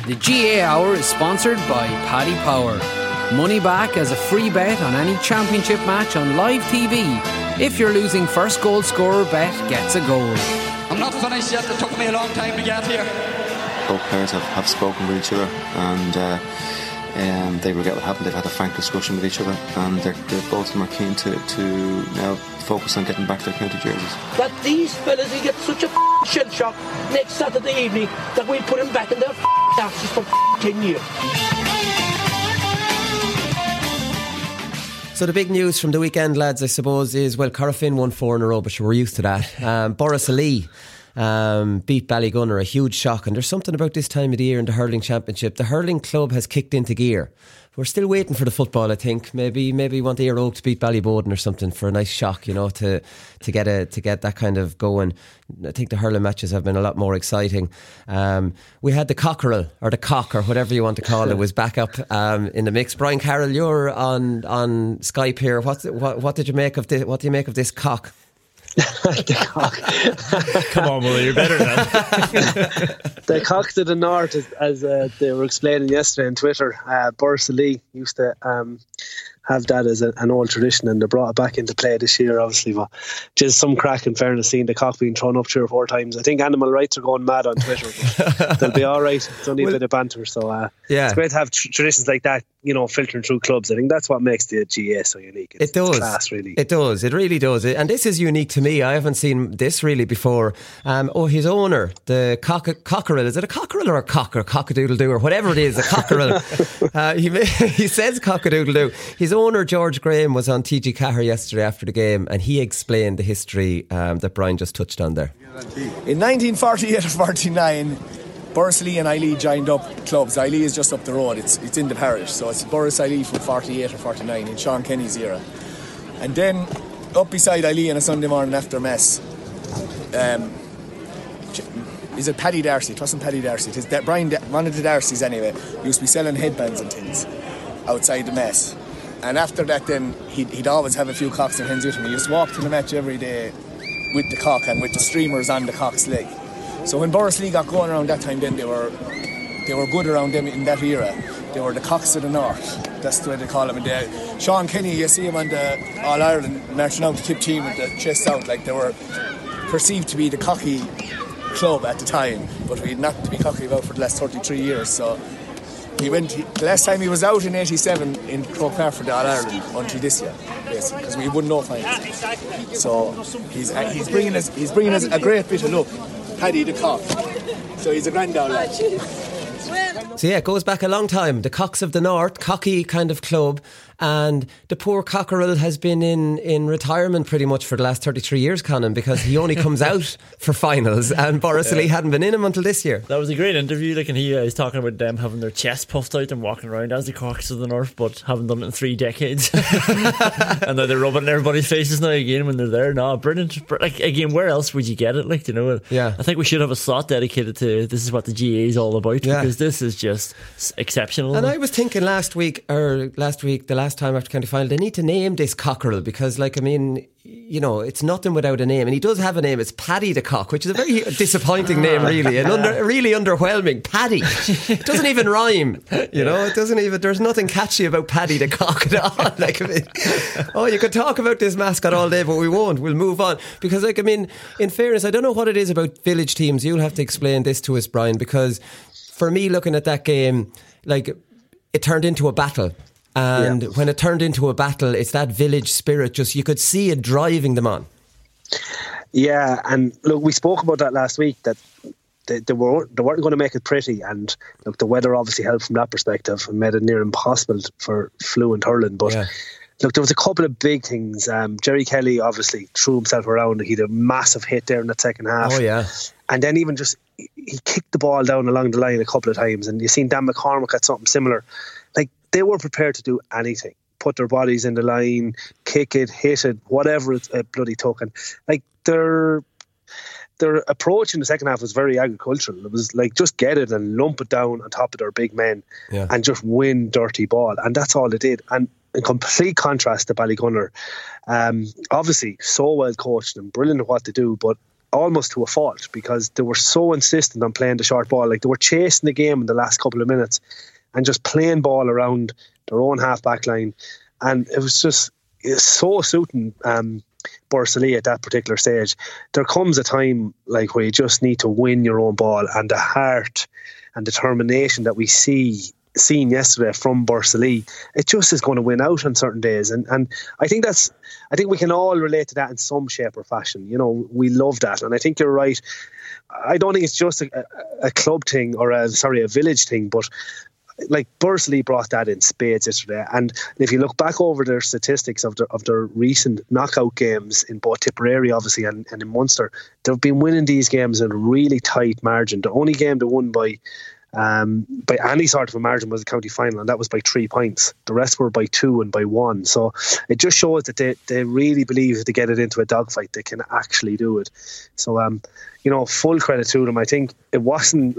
The GA Hour is sponsored by Paddy Power. Money back as a free bet on any championship match on live TV. If your losing first goal scorer bet gets a goal. I'm not finished yet. It took me a long time to get here. Both players have spoken with each other, and they regret what happened. They've had a frank discussion with each other, and both of them are keen to now focus on getting back their county jerseys. That these fellas will get such a shell shock next Saturday evening that we'll put them back in their asses for 10 years. So the big news from the weekend, lads, I suppose, is, well, Corofin won 4 in a row, but we're used to that. Borrisoleigh beat Ballygunner, a huge shock. And there's something about this time of the year in the hurling championship. The hurling club has kicked into gear. We're still waiting for the football, I think. Maybe want Éire Óg to beat Ballyboden or something for a nice shock, you know, to get that kind of going. I think the hurling matches have been a lot more exciting. We had the cockerel, or the cock, or whatever you want to call it, was back up in the mix. Brian Carroll, you're on Skype here. What did you make of this? What do you make of this cock? The cock. Come on, Willie, you're better than The cock to the north, as they were explaining yesterday on Twitter. Borrisoleigh used to have that as an old tradition, and they brought it back into play this year, obviously. But just some crack, in fairness, seeing the cock being thrown up 3 or 4 times. I think animal rights are going mad on Twitter, but they'll be all right. It's only a bit of banter, so it's great to have traditions like that, you know, filtering through clubs. I think that's what makes the GA so unique. It does. It's class, really. It does. It really does. And this is unique to me. I haven't seen this really before. His owner, the cockerel. Is it a cockerel or a cock or cockadoodle-doo or whatever it is? A cockerel. He says cockadoodle-doo. His owner, George Graham, was on TG Cahir yesterday after the game, and he explained the history that Brian just touched on there. In 1948 or 49, Borrisoleigh and Ileigh joined up clubs. Ileigh is just up the road. It's in the parish, so it's Borrisoleigh from 48 or 49 in Sean Kenny's era. And then up beside Ileigh on a Sunday morning after mess, is it Paddy Darcy? It wasn't Paddy Darcy. It is Brian, one of the Darcys anyway, used to be selling headbands and things outside the mess. And after that, then he'd always have a few cocks and hens with him. He used to walk to the match every day with the cock and with the streamers on the cock's leg. So when Borrisoleigh got going around that time, then they were good around them in that era. They were the cocks of the north. That's the way they call them. And Sean Kenny, you see him on the All Ireland marching out the tip team with the chest out, like they were perceived to be the cocky club at the time, but we had not to be cocky about for the last 33 years. So the last time he was out in 87 in Croke Park for the All Ireland until this year, basically, because we wouldn't know finals. So he's bringing us a great bit of luck. Paddy the cock. So he's a granddad lad. So yeah, it goes back a long time. The Cocks of the North, cocky kind of club, and the poor cockerel has been in retirement pretty much for the last 33 years, Conan, because he only comes out for finals, and Borrisoleigh hadn't been in him until this year. That was a great interview, like, and he was talking about them having their chest puffed out and walking around as the Cocks of the North, but haven't done it in 3 decades. And now they're rubbing in everybody's faces now again when they're there. No, brilliant. Like, again, where else would you get it? Like, you know, yeah. I think we should have a slot dedicated to this is what the GA is all about, because this is just exceptional. And I was thinking last week, the last time after county final, they need to name this cockerel, because, like, I mean, you know, it's nothing without a name, and he does have a name. It's Paddy the Cock, which is a very disappointing name, really, and really underwhelming. Paddy, it doesn't even rhyme, you know. It doesn't even. There's nothing catchy about Paddy the Cock at all. Like, I mean, you could talk about this mascot all day, but we won't. We'll move on, because, like, I mean, in fairness, I don't know what it is about village teams. You'll have to explain this to us, Brian, because for me, looking at that game, like, it turned into a battle. And when it turned into a battle, it's that village spirit, just, you could see it driving them on. Yeah, and look, we spoke about that last week, that they weren't going to make it pretty, and look, the weather obviously helped from that perspective and made it near impossible for fluent hurling. But look, there was a couple of big things. Jerry Kelly obviously threw himself around. He had a massive hit there in that second half. Oh yeah. And then even just, he kicked the ball down along the line a couple of times, and you've seen Dan McCormack had something similar. Like, they were prepared to do anything, put their bodies in the line, kick it, hit it, whatever it bloody took. And like, their approach in the second half was very agricultural. It was like, just get it and lump it down on top of their big men and just win dirty ball, and that's all they did. And in complete contrast to Ballygunner, obviously so well coached and brilliant at what they do, but almost to a fault, because they were so insistent on playing the short ball. Like, they were chasing the game in the last couple of minutes and just playing ball around their own half-back line. And it was so suiting Borsalea at that particular stage. There comes a time like where you just need to win your own ball, and the heart and determination that we seen yesterday from Borsalea, it just is going to win out on certain days. And I think we can all relate to that in some shape or fashion. You know, we love that. And I think you're right. I don't think it's just a club thing or a village thing, but like Borsalea brought that in spades yesterday. And if you look back over their statistics of their recent knockout games in both Tipperary obviously and in Munster, they've been winning these games in a really tight margin. The only game they won by any sort of a margin was the county final, and that was by 3 points. The rest were by 2 and by 1. So it just shows that they really believe if they get it into a dogfight, they can actually do it. So full credit to them. I think it wasn't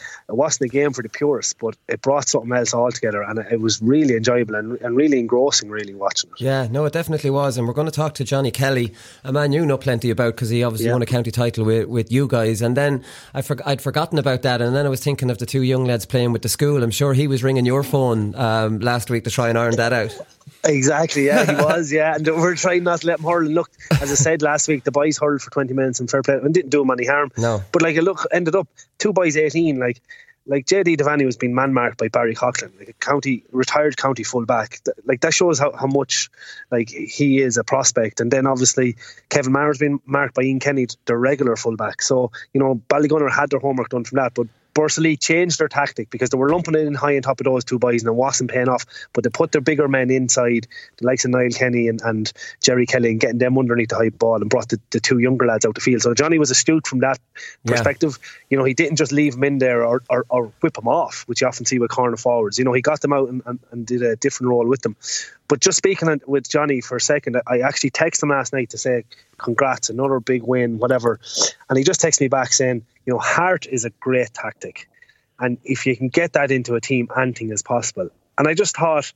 a game for the purists, but it brought something else altogether, and it was really enjoyable and really engrossing, really, watching it. Yeah, no, it definitely was. And we're going to talk to Johnny Kelly, a man you know plenty about, because he obviously won a county title with you guys. And then I'd forgotten about that, and then I was thinking of the two young lads playing with the school. I'm sure he was ringing your phone last week to try and iron that out. Exactly, yeah, he was, yeah. And we're trying not to let him hurl. And look, as I said last week, the boys hurled for 20 minutes and fair play, and didn't do him any harm. No. But ended up 2 boys 18, like JD Devaney was being man-marked by Barry Coughlin, like a retired county full-back. Like, that shows how much like he is a prospect. And then obviously Kevin Maher's been marked by Ian Kenny, their regular full-back. So, Ballygunner had their homework done from that, but Borsalea changed their tactic because they were lumping it in high on top of those 2 boys and it wasn't paying off, but they put their bigger men inside, the likes of Niall Kenny and Jerry Kelly, and getting them underneath the high ball and brought the 2 younger lads out the field. So Johnny was astute from that perspective. He didn't just leave them in there or whip them off, which you often see with corner forwards. He got them out and did a different role with them. But just speaking with Johnny for a second, I actually texted him last night to say congrats, another big win, whatever. And he just texted me back saying, heart is a great tactic. And if you can get that into a team, anything is possible. And I just thought,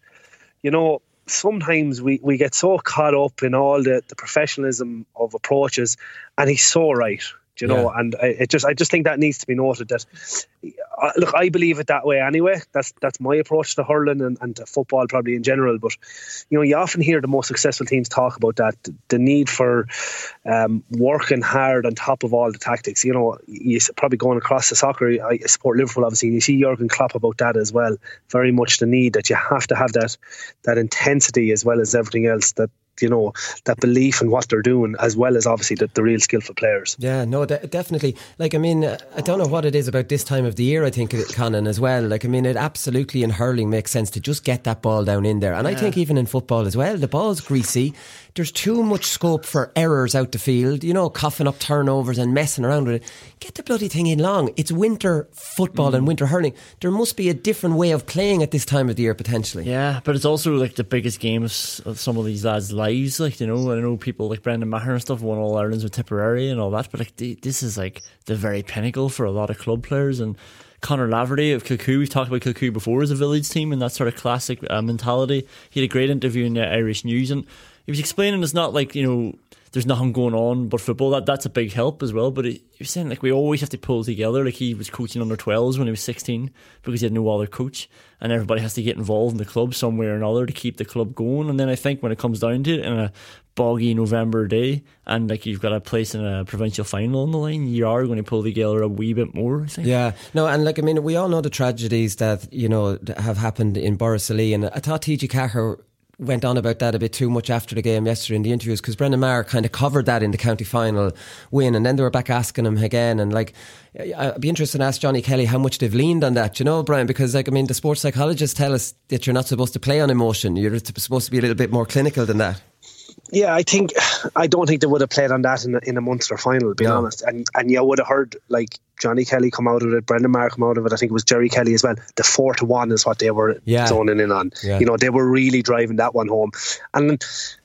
sometimes we get so caught up in all the professionalism of approaches, and he's so right. And I just think that needs to be noted. That look, I believe it that way anyway. That's my approach to hurling and to football probably in general. But you often hear the most successful teams talk about that, the need for working hard on top of all the tactics. You probably going across the soccer. I support Liverpool obviously. And you see Jurgen Klopp about that as well. Very much the need that you have to have that intensity as well as everything else. That belief in what they're doing, as well as obviously the real skillful players. Yeah, no, definitely. I don't know what it is about this time of the year, I think, Conan, as well. It absolutely in hurling makes sense to just get that ball down in there. And I think even in football as well, the ball's greasy. There's too much scope for errors out the field, coughing up turnovers and messing around with it. Get the bloody thing in long. It's winter football and winter hurling. There must be a different way of playing at this time of the year, potentially. Yeah, but it's also like the biggest game of some of these lads' lives. I know people like Brendan Maher and stuff won All Irelands with Tipperary and all that, but this is like the very pinnacle for a lot of club players. And Conor Laverty of Kilcoo, we've talked about Kilcoo before as a village team and that sort of classic mentality. He had a great interview in Irish News, and he was explaining it's not like there's nothing going on but football. That's a big help as well. But he was saying we always have to pull together. Like, he was coaching under 12s when he was 16 because he had no other coach, and everybody has to get involved in the club some way or another to keep the club going. And then I think when it comes down to it, in a boggy November day, and you've got a place in a provincial final on the line, you are going to pull together a wee bit more, I think. Yeah, no, and we all know the tragedies that have happened in Borsalea, and I thought TG Cahir went on about that a bit too much after the game yesterday in the interviews, because Brendan Maher kind of covered that in the county final win, and then they were back asking him again, and I'd be interested to ask Johnny Kelly how much they've leaned on that, Brian, because the sports psychologists tell us that you're not supposed to play on emotion, you're supposed to be a little bit more clinical than that. Yeah, I don't think they would have played on that in a Munster final, being honest. And you would have heard Johnny Kelly come out of it, Brendan Maher come out of it. I think it was Jerry Kelly as well. The 4-1 is what they were zoning in on. Yeah. They were really driving that one home. And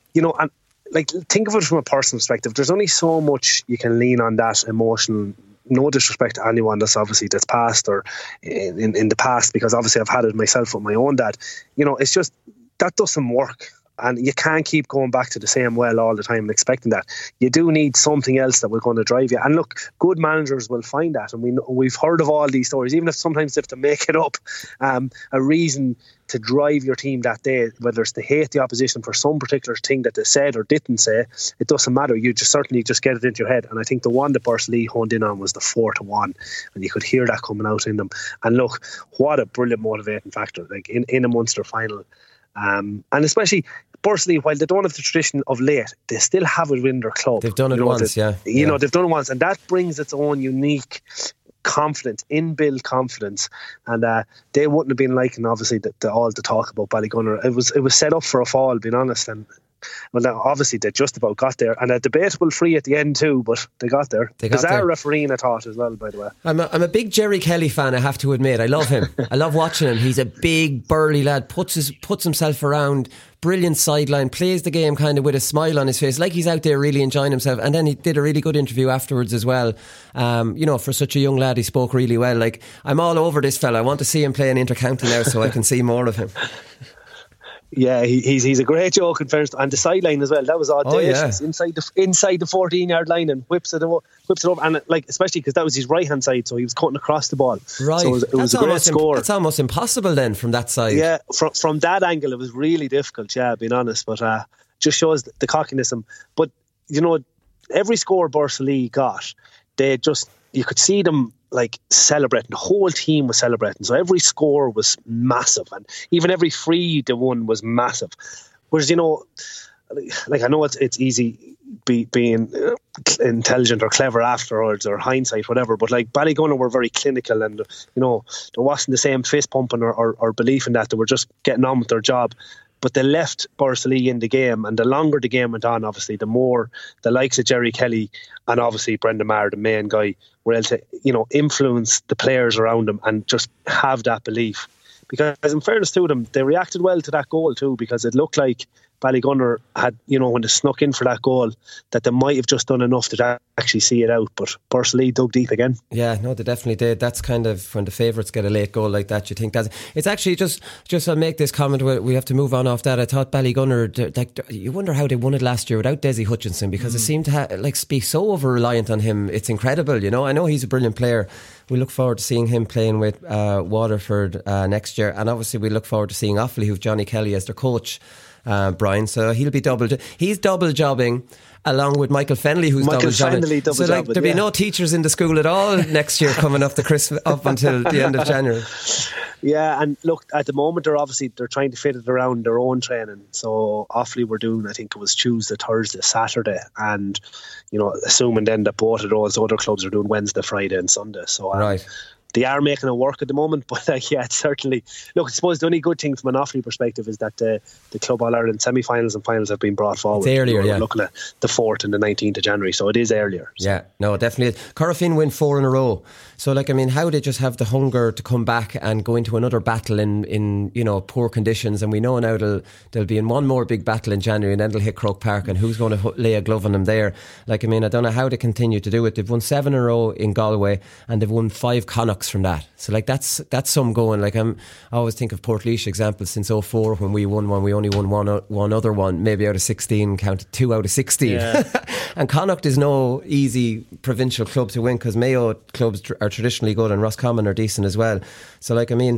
think of it from a personal perspective. There's only so much you can lean on that emotion. No disrespect to anyone that's passed or in the past, because obviously I've had it myself with my own dad. It's just that doesn't work. And you can't keep going back to the same well all the time and expecting that. You do need something else that will going to drive you. And look, good managers will find that. And we've heard of all these stories, even if sometimes they have to make it up, a reason to drive your team that day, whether it's to hate the opposition for some particular thing that they said or didn't say, it doesn't matter. You just certainly just get it into your head. And I think the one that Borsley honed in on was the 4-1, and you could hear that coming out in them. And look, what a brilliant motivating factor, like in a Munster final. And especially Borsley, while they don't have the tradition of late, they still have it in their club. They've done it once, they've done it once, and that brings its own unique confidence, inbuilt confidence, and they wouldn't have been liking obviously all the talk about Ballygunner. It was set up for a fall, being honest, and well, now, obviously they just about got there, and a debatable free at the end too, but they got there. Bizarre refereeing, I thought, as well, by the way. I'm a big Jerry Kelly fan, I have to admit. I love him. I love watching him. He's a big burly lad, puts himself around, brilliant sideline, plays the game kind of with a smile on his face, like he's out there really enjoying himself. And then he did a really good interview afterwards as well. For such a young lad, he spoke really well. Like, I'm all over this fella. I want to see him play in Intercounty now so I can see more of him. Yeah, he's a great joke in fairness, and the sideline as well. That was audacious, inside the 14-yard line, and whips it over, and like especially because that was his right hand side, so he was cutting across the ball. Right, so it was a great score. It's almost impossible then from that side. Yeah, from that angle, it was really difficult. Yeah, being honest, but just shows the cockiness. But every score Borsley got, you could see them like celebrating. The whole team was celebrating, so every score was massive, and even every free they won was massive. Whereas like I know it's easy being intelligent or clever afterwards or hindsight, whatever, but like Ballygunner were very clinical, and there wasn't the same fist pumping or belief in that. They were just getting on with their job. But they left Borsley in the game, and the longer the game went on, obviously, the more the likes of Jerry Kelly and obviously Brendan Maher, the main guy, were able to, influence the players around them and just have that belief. Because in fairness to them, they reacted well to that goal too, because it looked like Ballygunner had, when they snuck in for that goal, that they might have just done enough to actually see it out. But Borsley dug deep again. Yeah, no, they definitely did. That's kind of when the favourites get a late goal like that, you think that it's actually just I'll make this comment. We have to move on off that. I thought Ballygunner, like, you wonder how they won it last year without Desi Hutchinson, because it seemed to be so over reliant on him. It's incredible. I know he's a brilliant player. We look forward to seeing him playing with Waterford next year, and obviously we look forward to seeing Offaly, who've Johnny Kelly as their coach. Brian, so he'll be he's double jobbing along with Michael Fennelly, who's double jobbing. So like there'll be no teachers in the school at all next year coming up up until the end of January. Yeah, and look, at the moment they're trying to fit it around their own training. So Offaly were doing, I think it was Tuesday, Thursday, Saturday, and assuming then that both of those other clubs are doing Wednesday, Friday and Sunday. So right. They are making it work at the moment, but it's certainly. Look, I suppose the only good thing from an Offaly perspective is that the Club All-Ireland semi-finals and finals have been brought forward. It's earlier, We're looking at the 4th and the 19th of January, so it is earlier. So. Yeah, no, definitely. Corofin win 4 in a row. So, how they just have the hunger to come back and go into another battle in poor conditions, and we know now they'll be in one more big battle in January, and then they'll hit Croke Park, and who's going to lay a glove on them there? I don't know how they continue to do it. They've won 7 in a row in Galway, and they've won 5 Connachts from that. So that's some going. I always think of Portlaoise example since 2004 when we won one. We only won one other one, maybe out of 16, counted 2 out of 16. Yeah. And Connacht is no easy provincial club to win, because Mayo clubs are traditionally good, and Roscommon are decent as well. So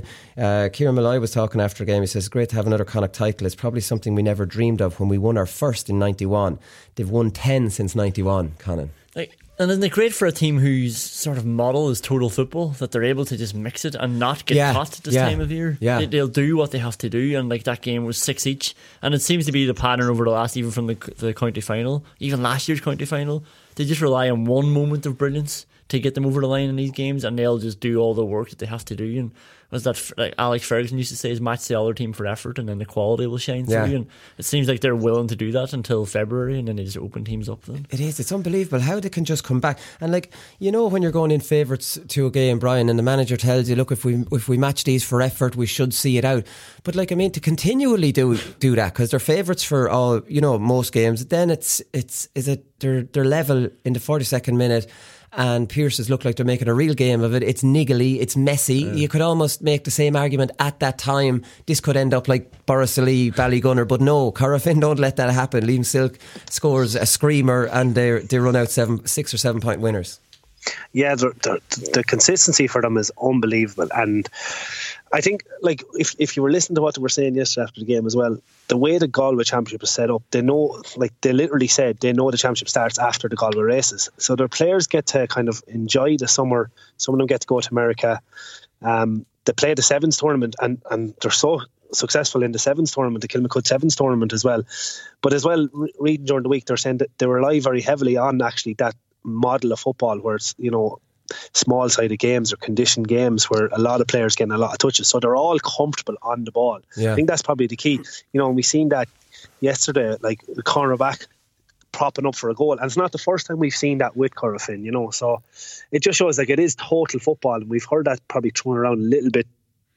Kieran Malloy was talking after a game. He says, great to have another Connacht title. It's probably something we never dreamed of when we won our first in 91. They've won 10 since 91, Conan. And isn't it great for a team whose sort of model is total football, that they're able to just mix it and not get caught this time of year? Yeah. They'll do what they have to do, and that game was 6 each, and it seems to be the pattern over the last, even from the county final, even last year's county final. They just rely on one moment of brilliance to get them over the line in these games, and they'll just do all the work that they have to do. And was that Alex Ferguson used to say, is match the other team for effort, and then the quality will shine through. And it seems like they're willing to do that until February, and then they just open teams up then. It's unbelievable how they can just come back. And when you're going in favourites to a game, Brian, and the manager tells you, look, if we match these for effort, we should see it out. But to continually do that, because they're favourites for all, most games, then they're level in the 42nd minute. and Pearses look like they're making a real game of it. It's niggly, it's messy. You could almost make the same argument at that time. This could end up like Borrisoleigh, Ballygunner, but no, Corofin don't let that happen. Liam Silk scores a screamer and they run out 6 or 7 point winners. Yeah, the consistency for them is unbelievable. And I think, like, if you were listening to what they were saying yesterday after the game as well, the way the Galway Championship is set up, they know, like they literally said, they know the Championship starts after the Galway races. So their players get to kind of enjoy the summer. Some of them get to go to America. They play the Sevens tournament and they're so successful in the Sevens tournament, the Kilmacud Sevens tournament as well. But as well, reading during the week, they're saying that they rely very heavily on actually that model of football where it's, you know, small sided games or conditioned games where a lot of players getting a lot of touches, so they're all comfortable on the ball. I think that's probably the key, you know. And we seen that yesterday, like the cornerback propping up for a goal, and it's not the first time we've seen that with Corofin, you know. So it just shows like it is total football, and we've heard that probably thrown around a little bit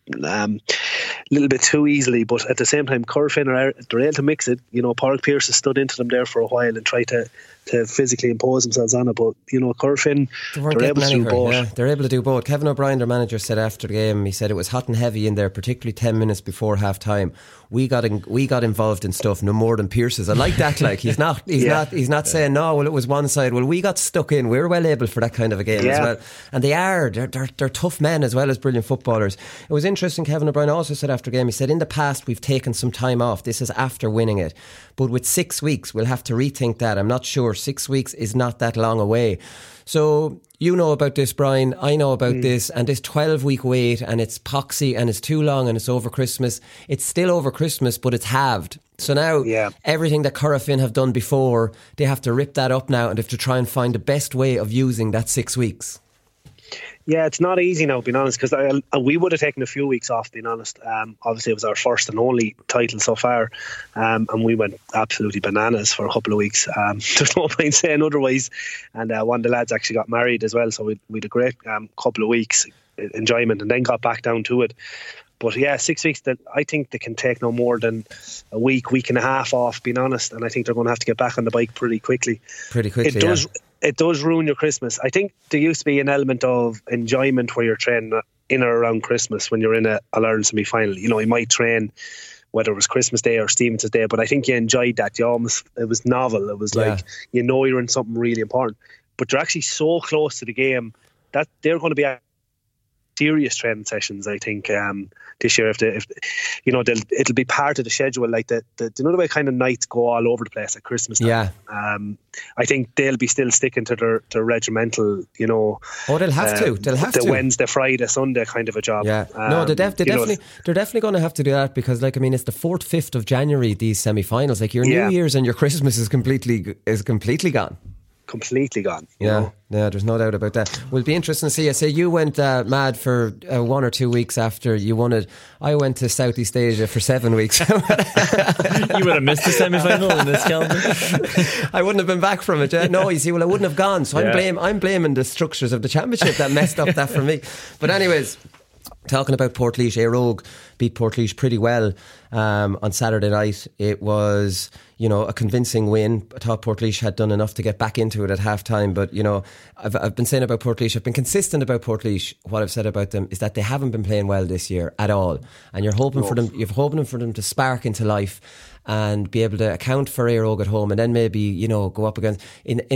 too easily, but at the same time Corofin they're able to mix it. You know, Pádraig Pearse has stood into them there for a while and tried to physically impose themselves on it, but you know, Corofin, they're able to do both. Yeah, they're able to do both. Kevin O'Brien, their manager, said after the game, he said it was hot and heavy in there, particularly 10 minutes before half time. We got involved in stuff no more than Pearses. I like that. Like he's not saying no, well it was one side. Well, we got stuck in. We're well able for that kind of a game as well. And they're tough men as well as brilliant footballers. It was interesting. Kevin O'Brien also said after the game, he said in the past we've taken some time off. This is after winning it, but with 6 weeks we'll have to rethink that. I'm not sure. 6 weeks is not that long away. So you know about this, Brian, I know about this, and this 12-week wait, and it's poxy and it's too long and it's over Christmas. It's still over Christmas, but it's halved. So now everything that Corofin have done before, they have to rip that up now and they have to try and find the best way of using that 6 weeks. Yeah, it's not easy now, being honest, because we would have taken a few weeks off, being honest. Obviously, it was our first and only title so far, and we went absolutely bananas for a couple of weeks. There's no point saying otherwise. And one of the lads actually got married as well, so we had a great couple of weeks enjoyment, and then got back down to it. But yeah, 6 weeks, that I think they can take no more than a week and a half off, being honest. And I think they're going to have to get back on the bike pretty quickly. It does ruin your Christmas. I think there used to be an element of enjoyment where you're training in or around Christmas when you're in a All-Ireland semi-final. You know, you might train whether it was Christmas Day or Stevenson's Day, but I think you enjoyed that. It was novel. It was like, you know, you're in something really important. But you're actually so close to the game that they're going to be serious training sessions, I think, this year. If you know, it'll be part of the schedule. Like you know the way kind of nights go all over the place at Christmas time. Yeah. I think they'll be still sticking to their regimental, you know. Oh, they'll have to. They'll have the to. Wednesday, Friday, Sunday kind of a job. Yeah. No, they're definitely going to have to do that, because, like, I mean, it's the 4th, 5th of January, these semi-finals. Like, your New Year's and your Christmas is completely gone. Completely gone. Yeah, there's no doubt about that. Will be interesting to see. I say you went mad for 1 or 2 weeks after you won it. I went to Southeast Asia for 7 weeks. You would have missed the semi-final in this calendar. I wouldn't have been back from it. Yeah? No, you see, well, I wouldn't have gone. So I'm blaming the structures of the championship that messed up that for me. But anyways, talking about Portlaoise, Éire Óg beat Portlaoise pretty well on Saturday night. It was, you know, a convincing win. I thought Portlaoise had done enough to get back into it at half time, but, you know, I've been saying about Portlaoise, I've been consistent about Portlaoise. What I've said about them is that they haven't been playing well this year at all, and you're hoping for them to spark into life and be able to account for Éire Óg at home, and then maybe, you know, go up against.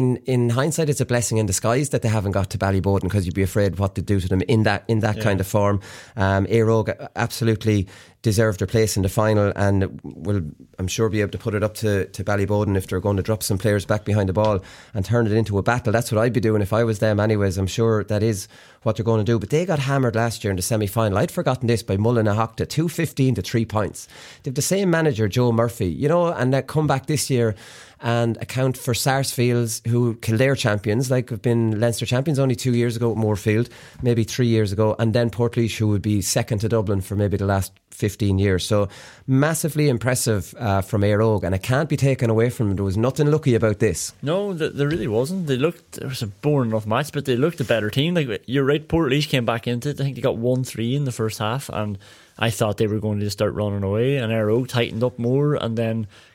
In hindsight, it's a blessing in disguise that they haven't got to Ballyboden, because you'd be afraid what to do to them in that kind of form. Éire Óg absolutely deserved their place in the final, and will, I'm sure, be able to put it up to Ballyboden if they're going to drop some players back behind the ball and turn it into a battle. That's what I'd be doing if I was them anyways. I'm sure that is what they're going to do. But they got hammered last year in the semi-final. I'd forgotten this, by Mullinahochta, 2-15 to 3 points. They've the same manager, Joe Murphy, you know, and they come back this year and account for Sarsfields, who Kildare champions, like have been Leinster champions only 2 years ago at Moorfield, maybe 3 years ago, and then Portlaoise, who would be second to Dublin for maybe the last 15 years. So massively impressive from Éire Óg, and it can't be taken away from them. There was nothing lucky about this. No, there really wasn't. It was a boring enough match, but they looked a better team. Like, you're right, Portlaoise came back into it. I think they got 1-3 in the first half, and I thought they were going to just start running away, and Éire Óg tightened up more and then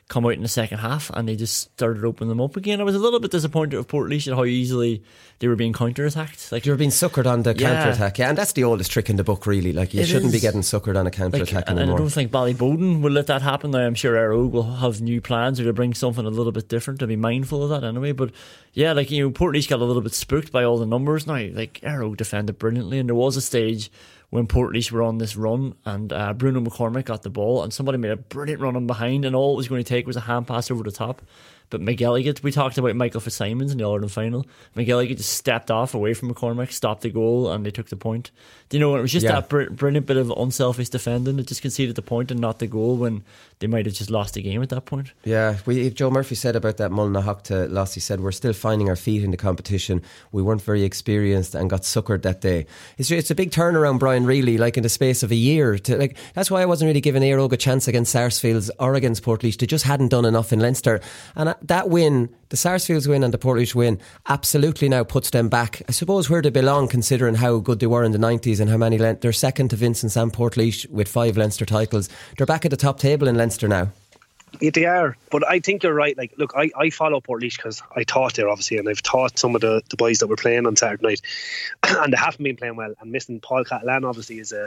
come out in the second half, and they just started opening them up again. I was a little bit disappointed with Portlaoise at how easily they were being counter-attacked. Like, they were being suckered on the counter-attack, and that's the oldest trick in the book, really. Like, you shouldn't be getting suckered on a counter-attack anymore. And I don't think Ballyboden will let that happen now. I'm sure Éire Óg will have new plans, or to bring something a little bit different, to be mindful of that anyway. But yeah, like, Portlaoise got a little bit spooked by all the numbers now. Like, Éire Óg defended brilliantly, and there was a stage when Portlaoise were on this run, and Bruno McCormick got the ball, and somebody made a brilliant run on behind, and all it was going to take was a hand pass over the top. But McGilligan, we talked about Michael Fitzsimons in the All-Ireland final. McGilligan just stepped off away from McCormick, stopped the goal, and they took the point. Do you know, it was just that brilliant bit of unselfish defending that just conceded the point and not the goal when they might have just lost the game at that point. Yeah, Joe Murphy said about that Mullinahochta loss, he said, we're still finding our feet in the competition. We weren't very experienced and got suckered that day. It's a big turnaround, Brian, really, like in the space of a year. That's why I wasn't really giving Éire Óg a chance against Sarsfields or against Portlaoise. They just hadn't done enough in Leinster. And that win, the Sarsfields win and the Portlaoise win, absolutely now puts them back, I suppose, where they belong, considering how good they were in the 90s and how many they're second to Vincent's and Portlaoise with 5 Leinster titles. They're back at the top table in Leinster now. Yeah, they are, but I think you're right. Like, look, I follow Portlaoise because I taught there, obviously, and I've taught some of the boys that were playing on Saturday night, and they haven't been playing well. And missing Paul Catalan obviously is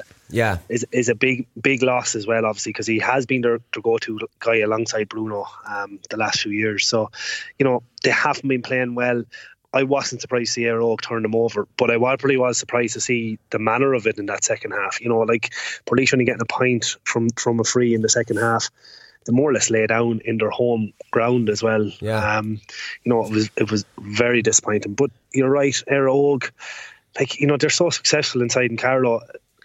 a big loss as well, obviously, because he has been their go-to guy alongside Bruno the last few years. So, they haven't been playing well. I wasn't surprised to see Éire Óg turn them over, but I probably was surprised to see the manner of it in that second half. Like, Portlaoise only getting a point from a free in the second half. They more or less lay down in their home ground as well. Yeah. It was very disappointing. But you're right, Éire Óg, like, they're so successful inside in Carlow,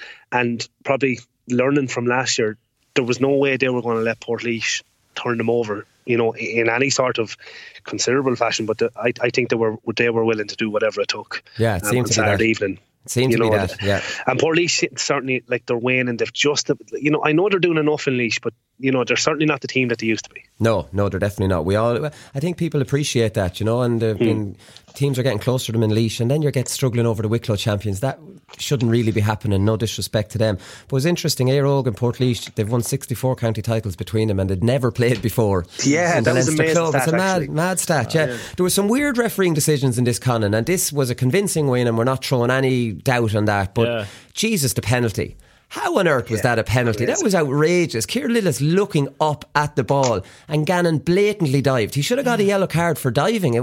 and probably learning from last year, there was no way they were going to let Portlaoise turn them over, in any sort of considerable fashion. But I think they were willing to do whatever it took. Yeah, it seemed to be Saturday that. evening. It seemed to be that, yeah. And Portlaoise, certainly, like, they're waning. They've just, I know they're doing enough in Laois, but they're certainly not the team that they used to be. No, they're definitely not. I think people appreciate that, and teams are getting closer to them in Laois, and then you get struggling over the Wicklow champions. That shouldn't really be happening, no disrespect to them. But it's interesting, Éire Óg and Portlaoise, they've won 64 county titles between them, and they'd never played before. Yeah, that was amazing club. stat, it's a mad stat, yeah. There were some weird refereeing decisions in this, Conan, and this was a convincing win, and we're not throwing any doubt on that, but Jesus, the penalty. How on earth was that a penalty? That was outrageous. Ciara Lillis looking up at the ball, and Gannon blatantly dived. He should have got a yellow card for diving.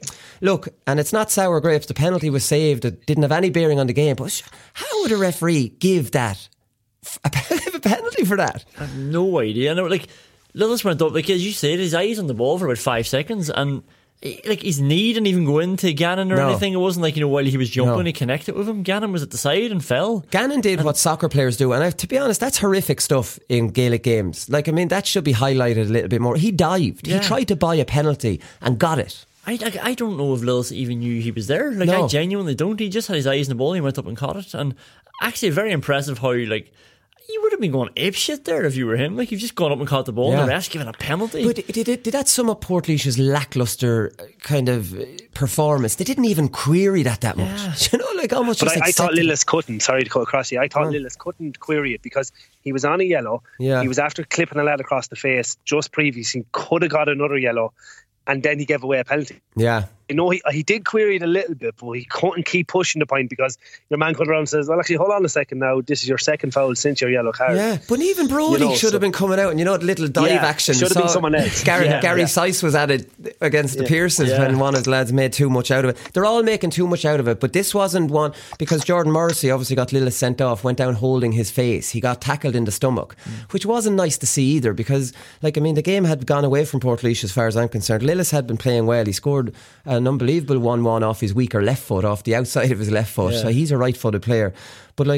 Look, and it's not sour grapes. The penalty was saved. It didn't have any bearing on the game. But how would a referee give that a penalty for that? I have no idea. Lillis went up, as you said, his eyes on the ball for about 5 seconds, and his knee didn't even go into Gannon or anything. It wasn't like, while he was jumping, he connected with him. Gannon was at the side and fell. Gannon did what soccer players do, and to be honest, that's horrific stuff in Gaelic games. That should be highlighted a little bit more. He dived. He tried to buy a penalty and got it. I don't know if Lillis even knew he was there. I genuinely don't. He just had his eyes on the ball. He went up and caught it, and actually very impressive how you would have been going apeshit there if you were him. You've just gone up and caught the ball and the ref's given a penalty. But did that sum up Portlaoise's lacklustre kind of performance? They didn't even query that much. Almost. But just I thought Lillis couldn't. Sorry to cut across you. I thought Lillis couldn't query it because he was on a yellow. Yeah. He was after clipping a lad across the face just previously. Could have got another yellow, and then he gave away a penalty. Yeah. He did query it a little bit, but he couldn't keep pushing the point because your man comes around and says, well, actually, hold on a second now, this is your second foul since your yellow card. Yeah, but even Brody should have been coming out, and the little dive action. Should have been someone else. Gary Sice was at it against the Pearsons when one of the lads made too much out of it. They're all making too much out of it, but this wasn't one, because Jordan Morrissey obviously got Lillis sent off, went down holding his face. He got tackled in the stomach, which wasn't nice to see either, because the game had gone away from Portlaoise as far as I'm concerned. Lillis had been playing well. He scored an unbelievable 1-1 off his weaker left foot, off the outside of his left foot. So he's a right-footed player. But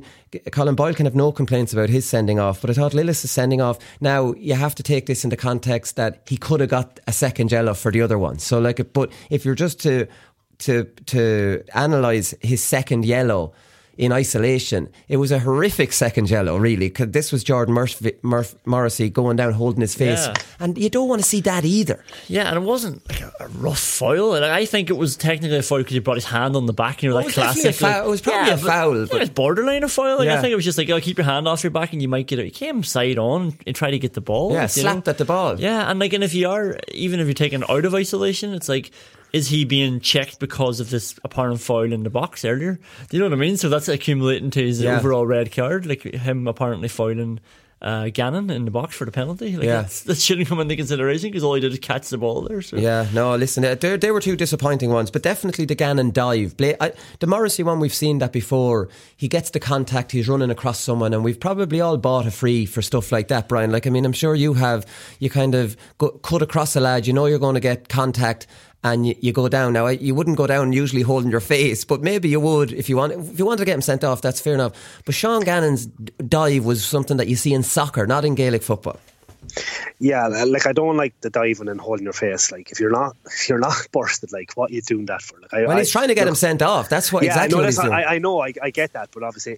Colin Boyle can have no complaints about his sending off, but I thought Lillis' sending off, now you have to take this into context that he could have got a second yellow for the other one. So but if you're just to analyse his second yellow, in isolation. It was a horrific second yellow, really, because this was Jordan Morrissey going down holding his face. Yeah. And you don't want to see that either. Yeah, and it wasn't like a rough foul. Like, I think it was technically a foul because he brought his hand on the back, you know, that classic. It was probably a foul. But it was borderline a foul. Like, Yeah. I think it was just like, keep your hand off your back and you might get it. He came side on and tried to get the ball. Yeah, like, slapped at the ball. Yeah, and like, and if you are, even if you're taken out of isolation, it's like, is he being checked because of this apparent foul in the box earlier? Do you know what I mean? So that's accumulating to his overall red card, like him apparently fouling Gannon in the box for the penalty. Like, that shouldn't come into consideration because all he did is catch the ball there. So. Yeah, no, listen, they were two disappointing ones, but definitely the Gannon dive. The Morrissey one, we've seen that before. He gets the contact, he's running across someone, and we've probably all bought a free for stuff like that, Brian. Like, I mean, I'm sure you have. You kind of cut across a lad, you know you're going to get contact, and you go down. Now, you wouldn't go down usually holding your face, but maybe you would if you want to get him sent off. That's fair enough. But Sean Gannon's dive was something that you see in soccer, not in Gaelic football. Yeah, like, I don't like the diving and holding your face. Like, if you're not bursted, like, what are you doing that for? Like, he's trying to get him sent off. That's what exactly what he's doing. I know, I get that, but obviously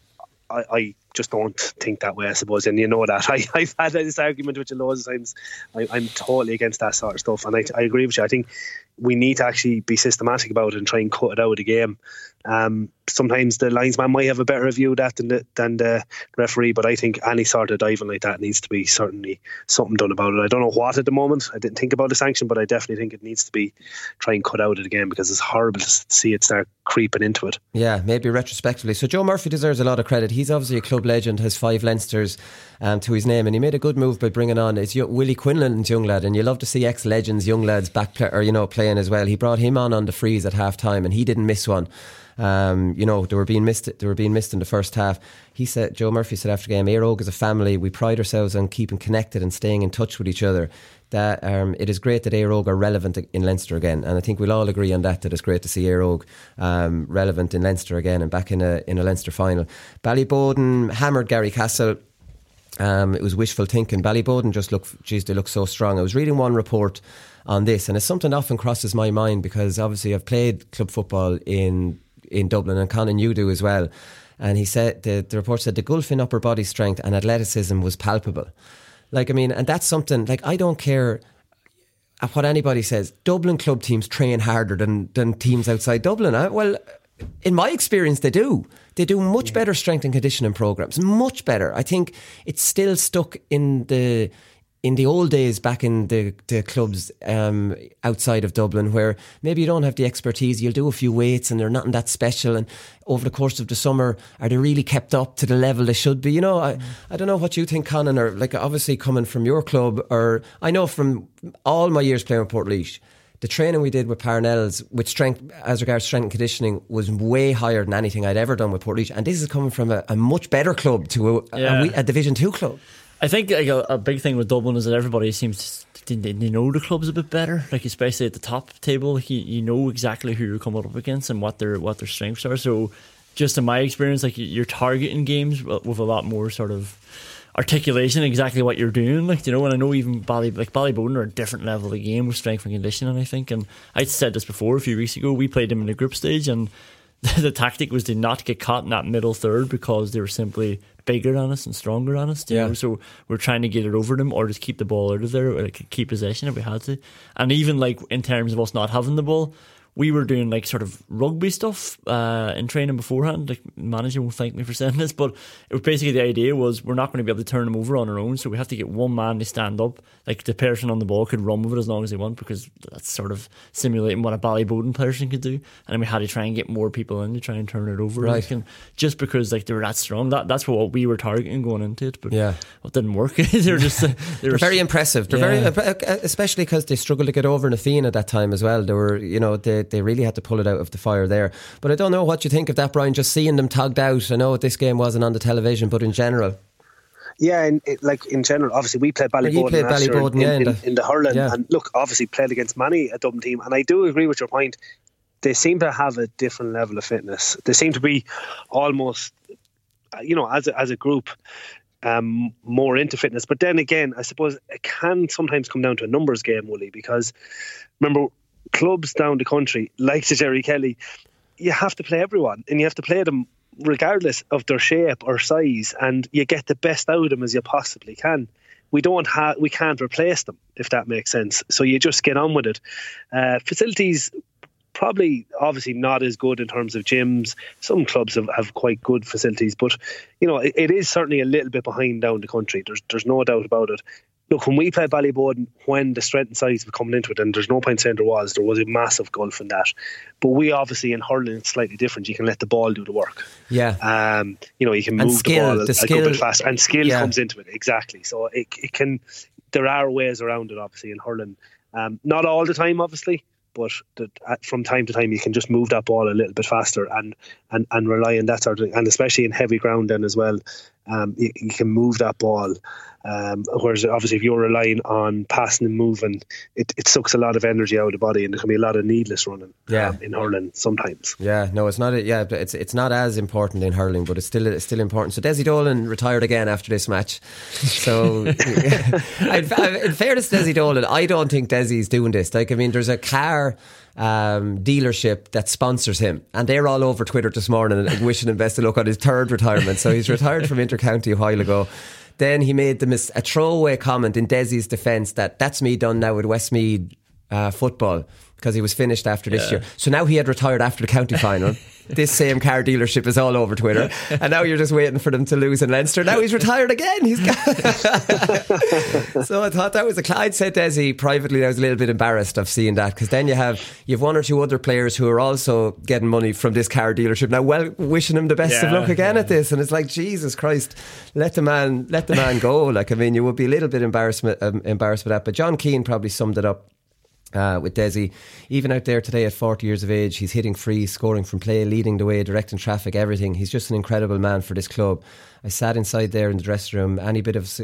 I just don't think that way, I suppose, and you know that. I've had this argument with you loads of times. I'm totally against that sort of stuff, and I agree with you. I think we need to actually be systematic about it and try and cut it out of the game. Sometimes the linesman might have a better view of that than the referee, but I think any sort of diving like that needs to be certainly something done about it. I don't know what at the moment. I didn't think about the sanction, but I definitely think it needs to be try and cut out of the game because it's horrible to see it start creeping into it. Yeah, maybe retrospectively. So Joe Murphy deserves a lot of credit. He's obviously a club legend, has 5 Leinsters to his name, and he made a good move by bringing on Willie Quinlan's young lad, and you love to see ex-legends, young lads playing as well. He brought him on the freeze at half time, and he didn't miss one. They were being missed in the first half. Joe Murphy said after the game, Éire Óg is a family. We pride ourselves on keeping connected and staying in touch with each other. That it is great that Éire Óg are relevant in Leinster again, and I think we'll all agree on that it's great to see Éire Óg relevant in Leinster again and back in a Leinster final. Ballyboden hammered Garrycastle. It was wishful thinking. Ballyboden they look so strong. I was reading one report on this, and it's something that often crosses my mind because obviously I've played club football in Dublin, and Conan, you do as well. And he said the report said the gulf in upper body strength and athleticism was palpable. Like, I mean, and that's something, like, I don't care what anybody says. Dublin club teams train harder than teams outside Dublin. Well, in my experience, they do. They do much better strength and conditioning programs. Much better. I think it's still stuck in the old days back in the clubs outside of Dublin, where maybe you don't have the expertise. You'll do a few weights and they're nothing that special, and over the course of the summer, are they really kept up to the level they should be? You know, I don't know what you think, Conan, or like, obviously coming from your club, or I know from all my years playing with Portlaoise, the training we did with Parnell's with strength, as regards strength and conditioning, was way higher than anything I'd ever done with Portlaoise, and this is coming from a much better club to a Division 2 club. I think like a big thing with Dublin is that everybody seems to they know the clubs a bit better. Like, especially at the top table, like you know exactly who you're coming up against and what their strengths are. So, just in my experience, like, you're targeting games with a lot more sort of articulation, exactly what you're doing. Like, you know, and I know even Ballyboden are a different level of game with strength and conditioning, I think. And I said this before a few weeks ago. We played them in the group stage, and the tactic was to not get caught in that middle third because they were simply bigger than us and stronger than us, you know? So we're trying to get it over them or just keep the ball out of there, or like keep possession if we had to. And even like in terms of us not having the ball, we were doing like sort of rugby stuff in training beforehand. Like, manager won't thank me for saying this, but it was basically, the idea was we're not going to be able to turn them over on our own, so we have to get one man to stand up. Like, the person on the ball could run with it as long as they want, because that's sort of simulating what a Ballyboden person could do. And then we had to try and get more people in to try and turn it over. Right. Like, and just because like they were that strong, that's what we were targeting going into it. But yeah, it didn't work. They're very impressive. They're very, especially because they struggled to get over Nafeen at that time as well. They were, you know, they really had to pull it out of the fire there. But I don't know what you think of that, Brian, just seeing them togged out. I know this game wasn't on the television, but in general. Yeah, and in general, obviously we played Ballyboden in the hurling, and look, obviously played against many a Dublin team, and I do agree with your point. They seem to have a different level of fitness. They seem to be almost, you know, as a group, more into fitness. But then again, I suppose it can sometimes come down to a numbers game, Willie, because remember, clubs down the country, like the Jerry Kelly, you have to play everyone, and you have to play them regardless of their shape or size, and you get the best out of them as you possibly can. We can't replace them, if that makes sense. So you just get on with it. Facilities, probably obviously not as good in terms of gyms. Some clubs have quite good facilities, but it is certainly a little bit behind down the country. There's no doubt about it. Look, when we played Ballyboden, when the strength and size were coming into it, and there's no point saying there was a massive gulf in that. But we obviously, in hurling, it's slightly different. You can let the ball do the work. Yeah. You can move the ball a good bit faster, and skill comes into it. Exactly. So it can. There are ways around it, obviously, in hurling. Not all the time, obviously, but from time to time you can just move that ball a little bit faster and rely on that sort of thing. And especially in heavy ground then as well, you can move that ball. Whereas obviously if you're relying on passing and moving, it sucks a lot of energy out of the body, and there can be a lot of needless running in hurling sometimes. Yeah, no, it's not. It's not as important in hurling, but it's still important. So Desi Dolan retired again after this match. So in fairness to Desi Dolan, I don't think Desi's doing this. There's a car dealership that sponsors him, and they're all over Twitter this morning and wishing him best of luck on his third retirement. So he's retired from Intercounty a while ago. Then he made a throwaway comment in Desi's defence that's me done now with Westmead football, because he was finished after this year. So now he had retired after the county final. This same car dealership is all over Twitter, and now you're just waiting for them to lose in Leinster. Now he's retired again. So I thought that was I'd said Desi privately I was a little bit embarrassed of seeing that, because then you've one or two other players who are also getting money from this car dealership now, wishing him the best of luck again at this, and it's like, Jesus Christ, let the man go. You would be a little bit embarrassed with that. But John Keane probably summed it up with Desi. Even out there today at 40 years of age, he's hitting free, scoring from play, leading the way, directing traffic, everything. He's just an incredible man for this club. I sat inside there in the dressing room. Any bit of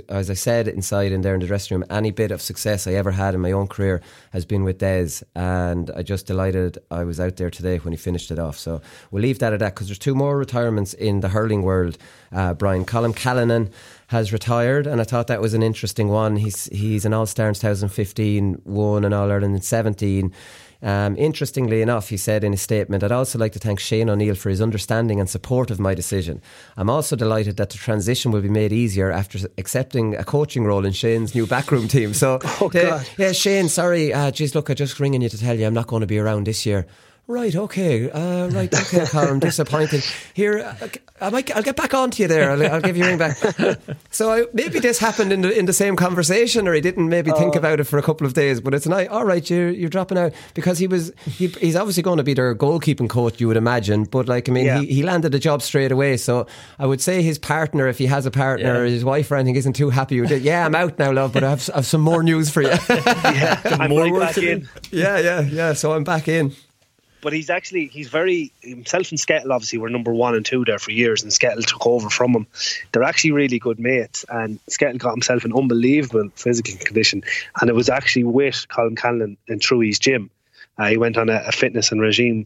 success I ever had in my own career has been with Des, and I just delighted I was out there today when he finished it off. So we'll leave that at that, because there's two more retirements in the hurling world. Brian, Colm Callanan has retired, and I thought that was an interesting one. He's an All-Star in 2015, won an All-Ireland in 17. Interestingly enough, he said in his statement, I'd also like to thank Shane O'Neill for his understanding and support of my decision. I'm also delighted that the transition will be made easier after accepting a coaching role in Shane's new backroom team. So, Shane, sorry, look, I'm just ringing you to tell you I'm not going to be around this year. Right, okay, Colm, disappointing. Here, I'll get back on to you there. I'll give you a ring back. So maybe this happened in the same conversation, or he didn't maybe think about it for a couple of days. But it's nice. All right, you're dropping out, because he's obviously going to be their goalkeeping coach, you would imagine. But he landed a job straight away. So I would say his partner, if he has a partner, or his wife or anything, isn't too happy with it. Yeah, I'm out now, love, but I have some more news for you. I'm right back in. Yeah. So I'm back in. But he's very, himself and Skettle obviously were number 1 and 2 there for years, and Skettle took over from him. They're actually really good mates, and Skettle got himself in unbelievable physical condition, and it was actually with Colm Callanan in Truey's gym. He went on a fitness regime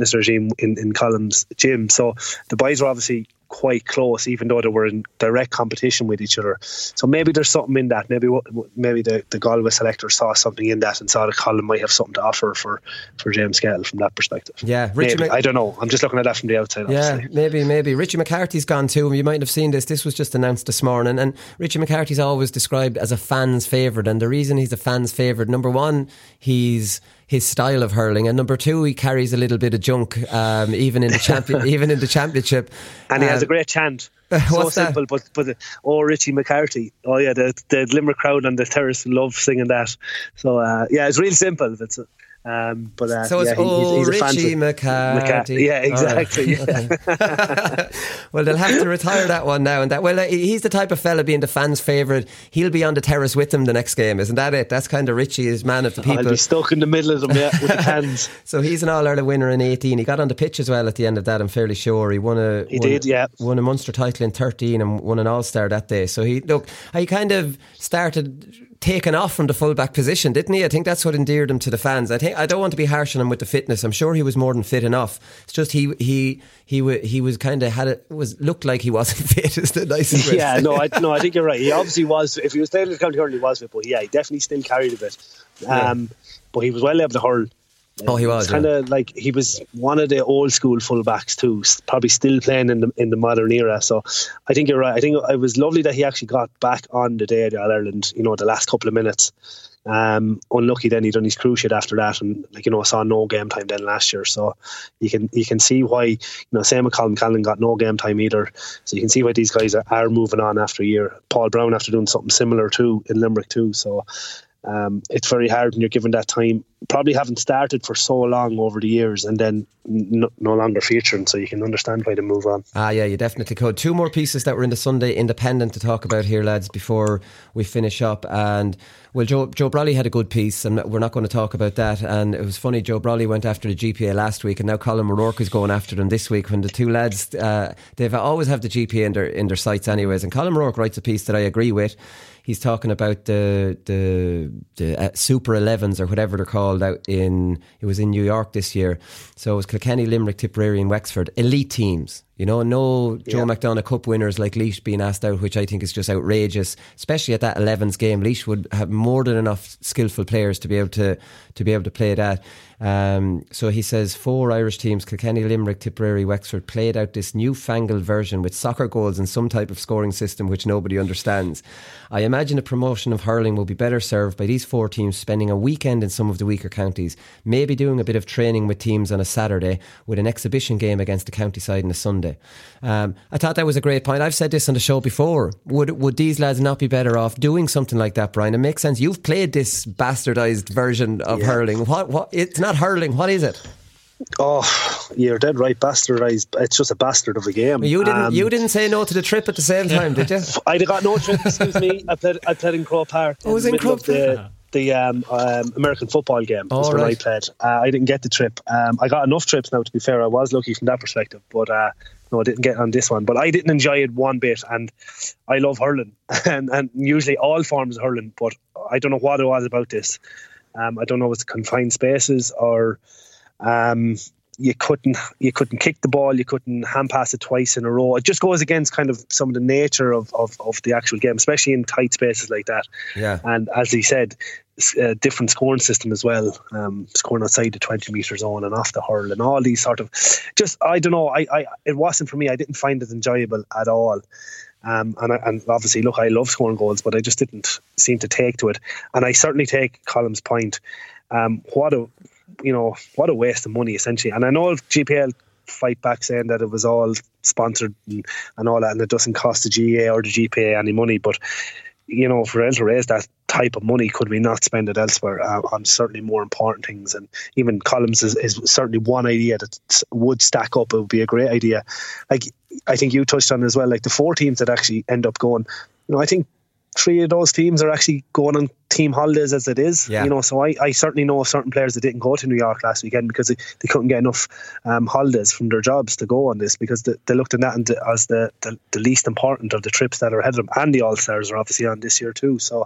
in Colm's gym. So the boys were obviously quite close, even though they were in direct competition with each other. So maybe there's something in that. Maybe the Galway selector saw something in that and saw that Colm might have something to offer for James Skettle from that perspective. Yeah, I don't know. I'm just looking at that from the outside. Yeah, obviously. Maybe. Richie McCarthy's gone too. You might have seen this. This was just announced this morning. And Richie McCarthy's always described as a fan's favourite. And the reason he's a fan's favourite, number one, he's his style of hurling, and number two, he carries a little bit of junk, even in the championship. And he has a great chant. So simple, but Richie McCarthy. Oh yeah, the Limerick crowd on the terrace love singing that. So it's real simple. It's he's Richie McCarthy. Yeah, exactly. Well, they'll have to retire that one now. And he's the type of fella being the fans' favourite. He'll be on the terrace with them the next game, isn't that it? That's kind of Richie, his man of the people. I'll be stuck in the middle of them, with the hands. So he's an All-Ireland winner in 18. He got on the pitch as well at the end of that, I'm fairly sure. He won a Munster title in 13 and won an All-Star that day. So he kind of started taken off from the fullback position, didn't he? I think that's what endeared him to the fans. I don't want to be harsh on him with the fitness. I'm sure he was more than fit enough. It's just he was kind of looked like he wasn't fit. Is the nicest way. Yeah, no, I think you're right. He obviously was. If he was playing in the county hurling, he was fit. But yeah, he definitely still carried a bit. But he was well able to hurl. Oh, he was kind of like he was one of the old school fullbacks too, probably still playing in the modern era. So I think you're right. I think it was lovely that he actually got back on the day of Ireland, the last couple of minutes. Unlucky then he done his cruise shit after that, and saw no game time then last year. So you can see why, same with Colin Callan got no game time either. So you can see why these guys are moving on after a year. Paul Brown after doing something similar too in Limerick too. So it's very hard when you're given that time. Probably haven't started for so long over the years and then no longer featuring, so you can understand why they move on. Yeah, you definitely could. 2 more pieces that were in the Sunday Independent to talk about here, lads, before we finish up. And well, Joe Brolly had a good piece, and we're not going to talk about that. And it was funny, Joe Brolly went after the GPA last week, and now Colin O'Rourke is going after them this week, when the two lads, they've always have the GPA in their sights anyways. And Colin O'Rourke writes a piece that I agree with. He's talking about the Super 11s or whatever they're called it was in New York this year. So it was Kilkenny, Limerick, Tipperary and Wexford. Elite teams. No Joe McDonagh Cup winners like Laois being asked out, which I think is just outrageous, especially at that 11s game. Laois would have more than enough skillful players to be able to play that. So he says 4 Irish teams, Kilkenny, Limerick, Tipperary, Wexford, played out this newfangled version with soccer goals and some type of scoring system which nobody understands. I imagine a promotion of hurling will be better served by these 4 teams spending a weekend in some of the weaker counties, maybe doing a bit of training with teams on a Saturday with an exhibition game against the county side on a Sunday. I thought that was a great point. I've said this on the show before. Would these lads not be better off doing something like that, Brian? It makes sense. You've played this bastardised version of hurling. What? It's not hurling. What is it? Oh, you're dead right. Bastardised. It's just a bastard of a game. You didn't say no to the trip at the same time, did you? I got no trip. Excuse me. I played in Croke Park. Oh, it was in Croke Park. The American football game was when I played. I didn't get the trip. I got enough trips now, to be fair. I was lucky from that perspective, but no, I didn't get on this one. But I didn't enjoy it one bit, and I love hurling and usually all forms of hurling, but I don't know what it was about this. I don't know if it's confined spaces or you couldn't kick the ball, you couldn't hand pass it twice in a row. It just goes against kind of some of the nature of the actual game, especially in tight spaces like that. Yeah. And as he said, a different scoring system as well, scoring outside the 20 metre zone and off the hurl and all these sort of, just, I don't know, it wasn't for me. I didn't find it enjoyable at all. And obviously, look, I love scoring goals, but I just didn't seem to take to it. And I certainly take Colm's point. What a waste of money, essentially. And I know GPL fight back saying that it was all sponsored and all that, and it doesn't cost the GA or the GPA any money. But for them to raise that type of money, could we not spend it elsewhere on certainly more important things? And even Columns is certainly one idea that would stack up. It would be a great idea. Like I think you touched on as well, like the 4 teams that actually end up going. I think 3 of those teams are actually going on team holidays as it is. Yeah. So I certainly know of certain players that didn't go to New York last weekend because they couldn't get enough holidays from their jobs to go on this, because they looked at that as the least important of the trips that are ahead of them. And the All-Stars are obviously on this year too. So,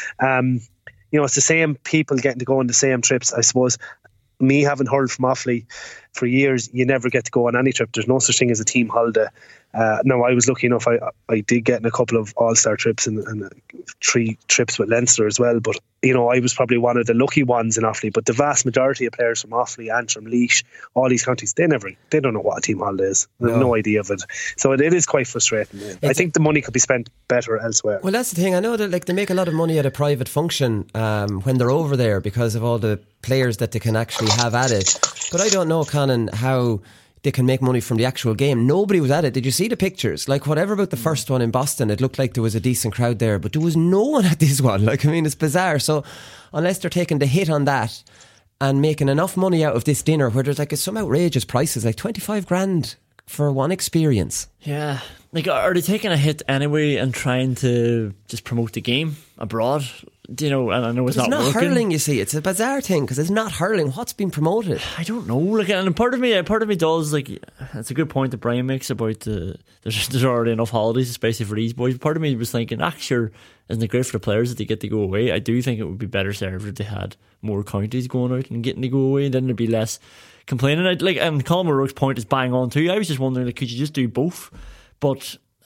it's the same people getting to go on the same trips. I suppose me having hurled from Offaly for years, you never get to go on any trip. There's no such thing as a team holiday. Now, I was lucky enough, I did get in a couple of All-Star trips and 3 trips with Leinster as well, but I was probably one of the lucky ones in Offaly. But the vast majority of players from Offaly, Antrim, Laois, all these counties, they don't know what a team holiday is. They have no idea of it. So it is quite frustrating. I think the money could be spent better elsewhere. Well, that's the thing. I know that they make a lot of money at a private function when they're over there because of all the players that they can actually have at it. But I don't know, Conan, how they can make money from the actual game. Nobody was at it. Did you see the pictures? Like, whatever about the first one in Boston, it looked like there was a decent crowd there, but there was no one at this one. It's bizarre. So unless they're taking the hit on that and making enough money out of this dinner where there's some outrageous prices, like 25 grand for one experience. Yeah. Are they taking a hit anyway and trying to just promote the game abroad? And I know it's not working. Hurling, you see. It's a bizarre thing because it's not hurling. What's been promoted? I don't know. And part of me does, it's a good point that Brian makes about there's already enough holidays, especially for these boys. Part of me was thinking, sure, isn't it great for the players that they get to go away? I do think it would be better served if they had more counties going out and getting to go away. Then there'd be less complaining. And Colin O'Rourke's point is bang on too. I was just wondering, could you just do both? But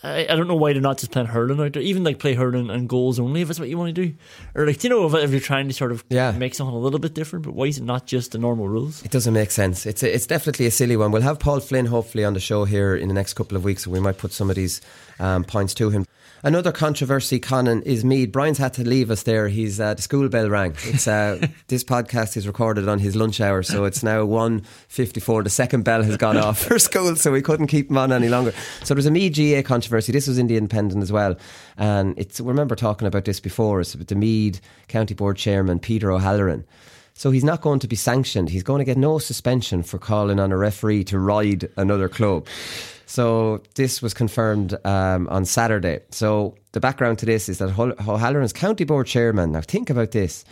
I don't know why they're not just playing hurling out there. Even like play hurling and goals only if that's what you want to do. Or like, if you're trying to sort of make something a little bit different, but why is it not just the normal rules? It doesn't make sense. It's definitely a silly one. We'll have Paul Flynn hopefully on the show here in the next couple of weeks, so we might put some of these points to him. Another controversy, Conan, is Meath. Brian's had to leave us there. He's the school bell rang. It's this podcast is recorded on his lunch hour, so it's now 1:54. The second bell has gone off for school, so we couldn't keep him on any longer. So there's a Meath GA controversy. This was in the Independent as well, and we remember talking about this before. It's with the Meath County Board Chairman Peter O'Halloran. So he's not going to be sanctioned. He's going to get no suspension for calling on a referee to ride another club. So this was confirmed on Saturday. So the background to this is that O'Halloran's County Board Chairman, now think about this,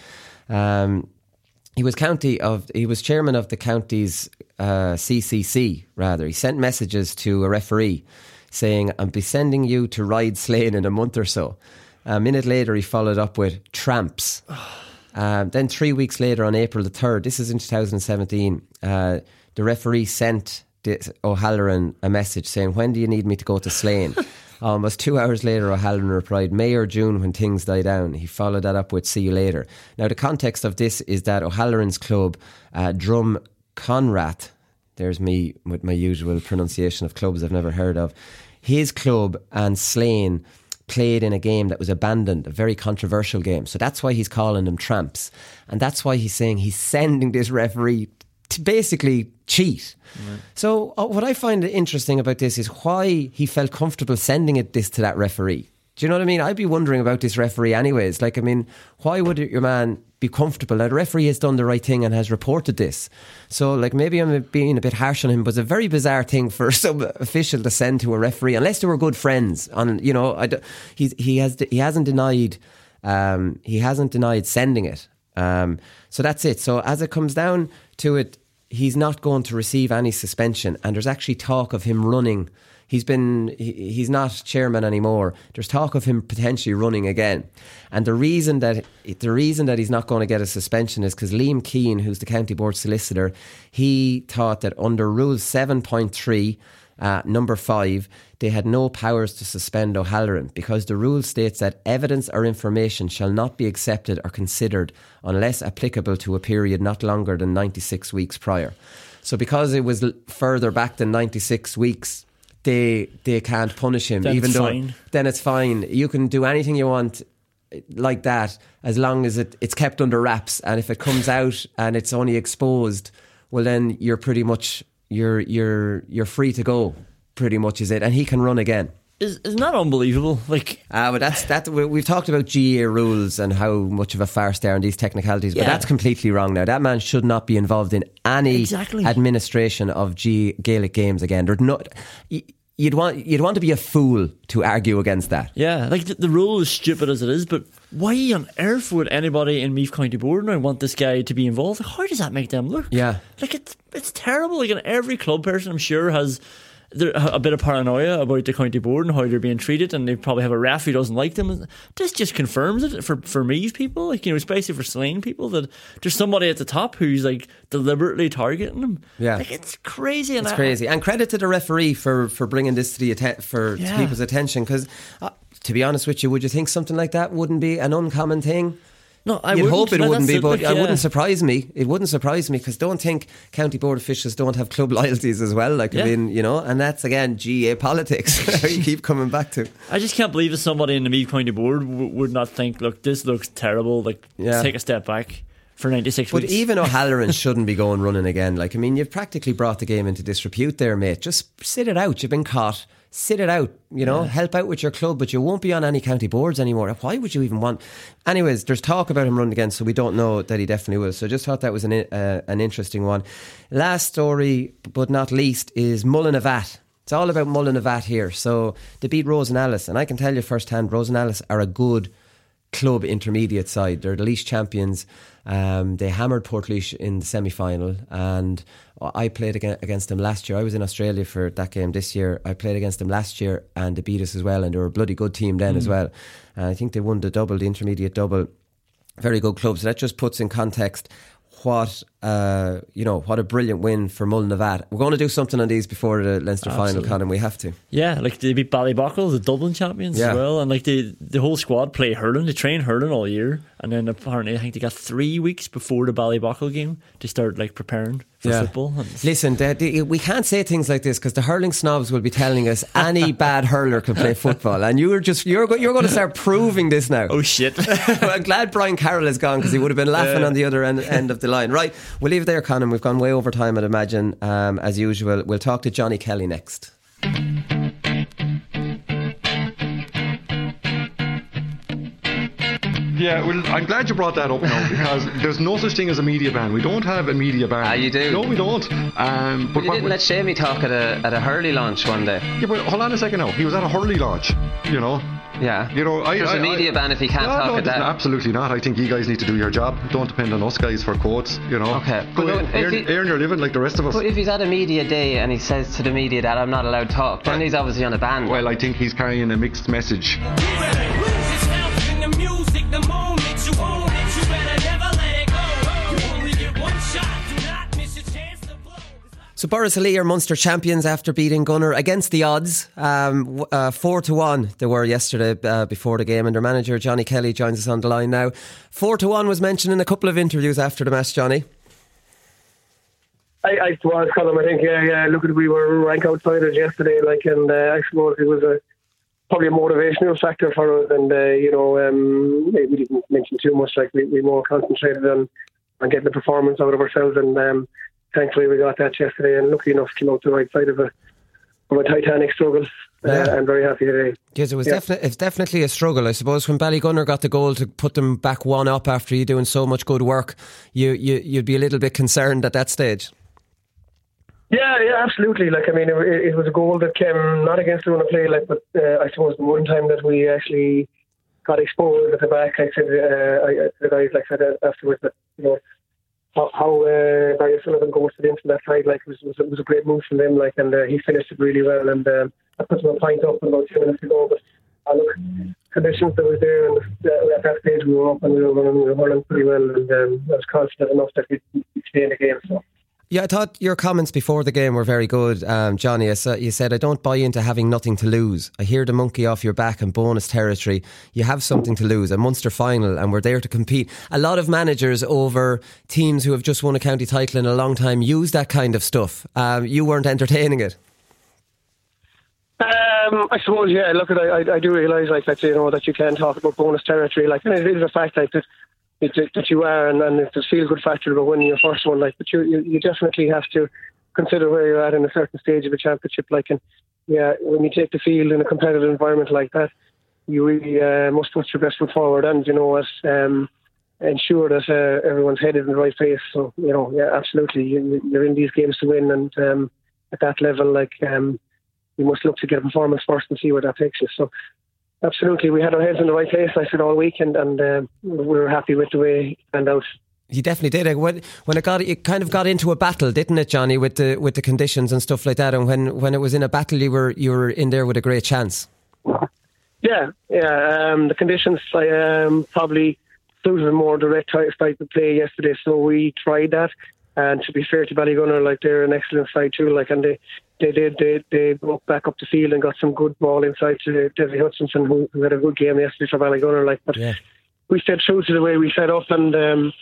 he was chairman of the county's CCC, rather. He sent messages to a referee saying, "I'll be sending you to ride Slane in a month or so." A minute later he followed up with "tramps." Then 3 weeks later, on April the 3rd, this is in 2017, the referee sent O'Halloran a message saying, "When do you need me to go to Slane?" Almost 2 hours later, O'Halloran replied, "May or June when things die down." He followed that up with "see you later." Now, the context of this is that O'Halloran's club, Drum Conrath, there's me with my usual pronunciation of clubs I've never heard of, his club and Slane played in a game that was abandoned, a very controversial game. So that's why he's calling them tramps. And that's why he's saying he's sending this referee to basically cheat. Right. So what I find interesting about this is why he felt comfortable sending this to that referee. Do you know what I mean? I'd be wondering about this referee anyways. Like, I mean, why would your man be comfortable? Now, the referee has done the right thing and has reported this. So, like, maybe I'm being a bit harsh on him, but it's a very bizarre thing for some official to send to a referee, unless they were good friends. He hasn't denied sending it. So that's it. So as it comes down to it, he's not going to receive any suspension, and there's actually talk of him running. He's not chairman anymore. There's talk of him potentially running again. And the reason that he's not going to get a suspension is because Liam Keane, who's the county board solicitor, he thought that under Rule 7.3, number 5, they had no powers to suspend O'Halloran because the rule states that evidence or information shall not be accepted or considered unless applicable to a period not longer than 96 weeks prior. So because it was further back than 96 weeks, they can't punish him. Then it's fine. You can do anything you want like that as long as it's kept under wraps. And if it comes out and it's only exposed, well, then you're pretty much you're free to go. Pretty much is it, and he can run again. Isn't that unbelievable? Like, but that's we've talked about GA rules and how much of a farce they are in these technicalities, but that's completely wrong. Now, that man should not be involved in any administration of Gaelic games again. There's not. You'd want to be a fool to argue against that. Yeah, like the rule is stupid as it is, but why on earth would anybody in Meath County Board now want this guy to be involved? Like, how does that make them look? Yeah, like it's terrible. Like, and every club person, I'm sure, has a bit of paranoia about the county board and how they're bean treated, and they probably have a ref who doesn't like them. This just confirms it for Meath people, like, you know, especially for Slane people, that there's somebody at the top who's like deliberately targeting them. Yeah, like, it's crazy. It's crazy, and credit to the referee for bringing this to to people's attention. Because to be honest with you, would you think something like that wouldn't be an uncommon thing? No, You'd hope it wouldn't be, but it wouldn't surprise me. It wouldn't surprise me, because don't think county board officials don't have club loyalties as well. Like, I mean, you know, and that's again GA politics. You keep coming back to. I just can't believe that somebody in the Meath County Board would not think, look, this looks terrible. Like, take a step back for 96 weeks. But even O'Halloran shouldn't be going running again. Like, I mean, you've practically brought the game into disrepute there, mate. Just sit it out. You've been caught. Sit it out, you know, help out with your club, but you won't be on any county boards anymore. Why would you even want? Anyways, there's talk about him running again, so we don't know that he definitely will. So I just thought that was an interesting one. Last story, but not least, is Mullinavat. It's all about Mullinavat here. So they beat Rosenallis, and I can tell you firsthand, Rosenallis are a good club intermediate side. They're the Laois champions. They hammered Portlaoise in the semi-final, and I played against them last year. I was in Australia for that game this year. I played against them last year and they beat us as well, and they were a bloody good team then as well. And I think they won the double, the intermediate double. Very good club. So that just puts in context what what a brilliant win for Mullinavat. We're going to do something on these before the Leinster final, Colin. We have to. Yeah, like they beat Ballybockle, the Dublin champions as well, and like the whole squad play hurling. They train hurling all year, and then apparently I think they got 3 weeks before the Ballybockle game to start like preparing for football. Listen, we can't say things like this because the hurling snobs will be telling us any bad hurler can play football, and you're going to start proving this now. Oh shit! Well, I'm glad Brian Carroll is gone because he would have been laughing on the other end of the line. Right, we'll leave it there, Conan. We've gone way over time, I'd imagine. As usual, we'll talk to Johnny Kelly next. Yeah, well, I'm glad you brought that up now because there's no such thing as a media ban. We don't have a media ban. You do? No, we don't. But you didn't let Shamey talk at a Hurley launch one day. Yeah, but hold on a second now. He was at a Hurley launch, Yeah. There's a media ban if he can't talk at that. Absolutely not. I think you guys need to do your job. Don't depend on us guys for quotes, Okay. Earn your living like the rest of us. But if he's at a media day and he says to the media that I'm not allowed to talk, then he's obviously on a ban. Well, I think he's carrying a mixed message. So Borrisoleigh are Munster champions after beating Gunner against the odds. 4-1 they were yesterday before the game, and their manager Johnny Kelly joins us on the line now. 4-1 was mentioned in a couple of interviews after the match, Johnny. I was, Colin. I think, look, we were rank outsiders yesterday, and I suppose it was probably a motivational factor for us, and we didn't mention too much. We more concentrated on getting the performance out of ourselves, and thankfully we got that yesterday, and lucky enough came out the right side of a titanic struggle. I'm very happy today. Yes, it's definitely a struggle. I suppose when Ballygunner got the goal to put them back one up after you doing so much good work, you'd be a little bit concerned at that stage. Yeah, absolutely. It was a goal that came not against the run of play, but I suppose the one time that we actually got exposed at the back, I said the guys said afterwards that how Barry Sullivan ghosted into that side, it was a great move from them, and he finished it really well, and I put them a point up about 2 minutes ago, but look, conditions that were there, and at that stage we were up and we were running pretty well, and I was confident enough that we'd stay in the game. So. Yeah, I thought your comments before the game were very good, Johnny. You said, I don't buy into having nothing to lose. I hear the monkey off your back and bonus territory. You have something to lose, a Munster final, and we're there to compete. A lot of managers over teams who have just won a county title in a long time use that kind of stuff. You weren't entertaining it. I suppose, yeah. Look, I do realise that you can talk about bonus territory. And it is a fact that you are, and it's a feel-good factor about winning your first one. But you definitely have to consider where you're at in a certain stage of a championship. And when you take the field in a competitive environment like that, you really must put your best foot forward, and ensure that everyone's headed in the right place. So absolutely, you're in these games to win, and at that level, you must look to get a performance first and see where that takes you. So. Absolutely, we had our heads in the right place, I said, all week, and we were happy with the way it turned out. You definitely did. When it kind of got into a battle, didn't it, Johnny, with the conditions and stuff like that? And when it was in a battle, you were in there with a great chance. Yeah. The conditions probably suited a more direct type of play yesterday, so we tried that. And to be fair to Ballygunner, they're an excellent side too. And they broke back up the field and got some good ball inside to Desi Hutchinson, who had a good game yesterday for Ballygunner. But we stayed true to the way we set up, and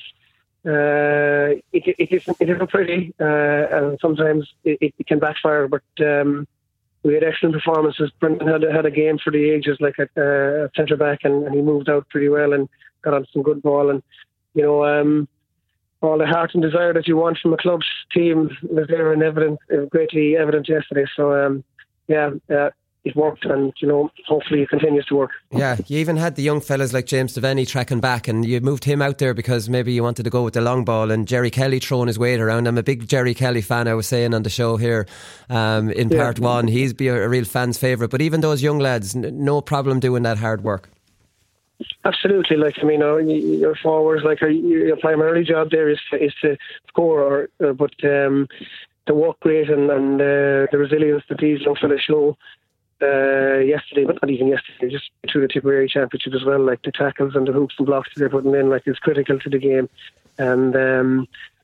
it isn't pretty, and sometimes it can backfire. But we had excellent performances. Brendan had a game for the ages, at centre back, and he moved out pretty well and got on some good ball. And all the heart and desire that you want from a club's team was there and greatly evident yesterday. So, it worked, and hopefully it continues to work. Yeah, you even had the young fellas like James Devaney tracking back, and you moved him out there because maybe you wanted to go with the long ball, and Jerry Kelly throwing his weight around. I'm a big Jerry Kelly fan, I was saying on the show here in part one. He's be a real fan's favourite, but even those young lads, no problem doing that hard work. Absolutely, your forwards, your primary job there is to score, but the work rate and the resilience that these young fellas show yesterday, but not even yesterday, just through the Tipperary Championship as well, the tackles and the hoops and blocks that they're putting in, is critical to the game. And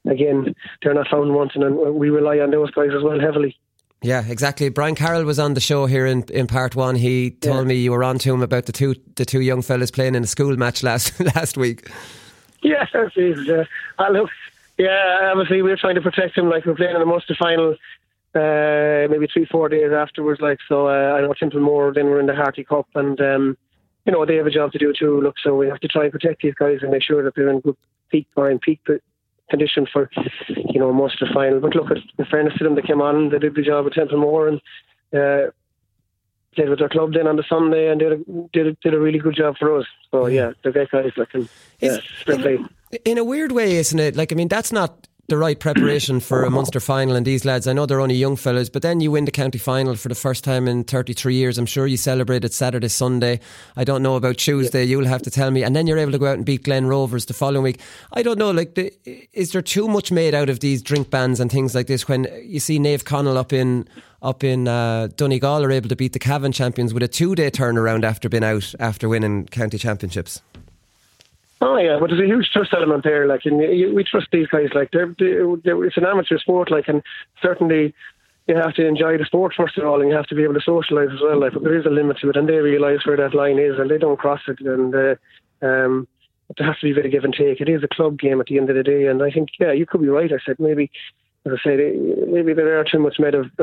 again, they're not found wanting, and we rely on those guys as well heavily. Yeah, exactly. Brian Carroll was on the show here in part one. He told me you were on to him about the two young fellas playing in a school match last week. Yeah, look, obviously we're trying to protect him. Like, we're playing in the Munster final maybe 3-4 days afterwards. Like, so I know Templemore, then we're in the Harty Cup, and they have a job to do too. Look, so we have to try and protect these guys and make sure that they're in good peak condition for Munster final. But look, in fairness to them, they came on, they did the job at Templemore, and played with their club then on the Sunday, and did a really good job for us. So yeah, they're great guys. Like, in a weird way, isn't it? Like, I mean, that's not the right preparation for a Munster final, and these lads, I know they're only young fellas, but then you win the county final for the first time in 33 years. I'm sure you celebrated Saturday, Sunday. I don't know about Tuesday, you'll have to tell me. And then you're able to go out and beat Glen Rovers the following week. I don't know, like, is there too much made out of these drink bans and things like this when you see Naomh Conaill up in Donegal are able to beat the Cavan champions with a 2-day turnaround after being out after winning county championships? Oh yeah, but there's a huge trust element there. Like, and we trust these guys. Like, it's an amateur sport. Like, and certainly you have to enjoy the sport first of all, and you have to be able to socialise as well. Like, but there is a limit to it, and they realise where that line is, and they don't cross it. And there has to be a bit of give and take. It is a club game at the end of the day, and I think you could be right. I said maybe there are too much made of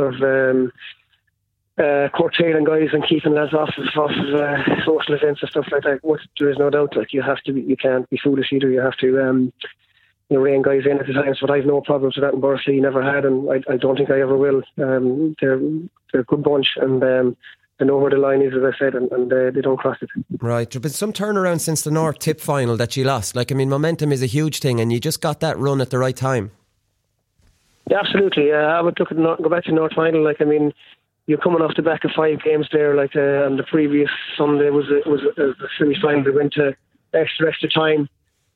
curtailing guys and keeping lads off of social events and stuff like that. There is no doubt, like, you can't be foolish either. You have to rein guys in at the times, but I've no problems with that in Borsley, never had, and I don't think I ever will. They're a good bunch, and they know where the line is, as I said, and they don't cross it. Right. There's been some turnaround since the North Tip final that you lost. Like, I mean, momentum is a huge thing, and you just got that run at the right time. Yeah, absolutely. I would go back to North final. Like, I mean, you're coming off the back of 5 games there, like, and the previous Sunday was a semi-final that went to extra time.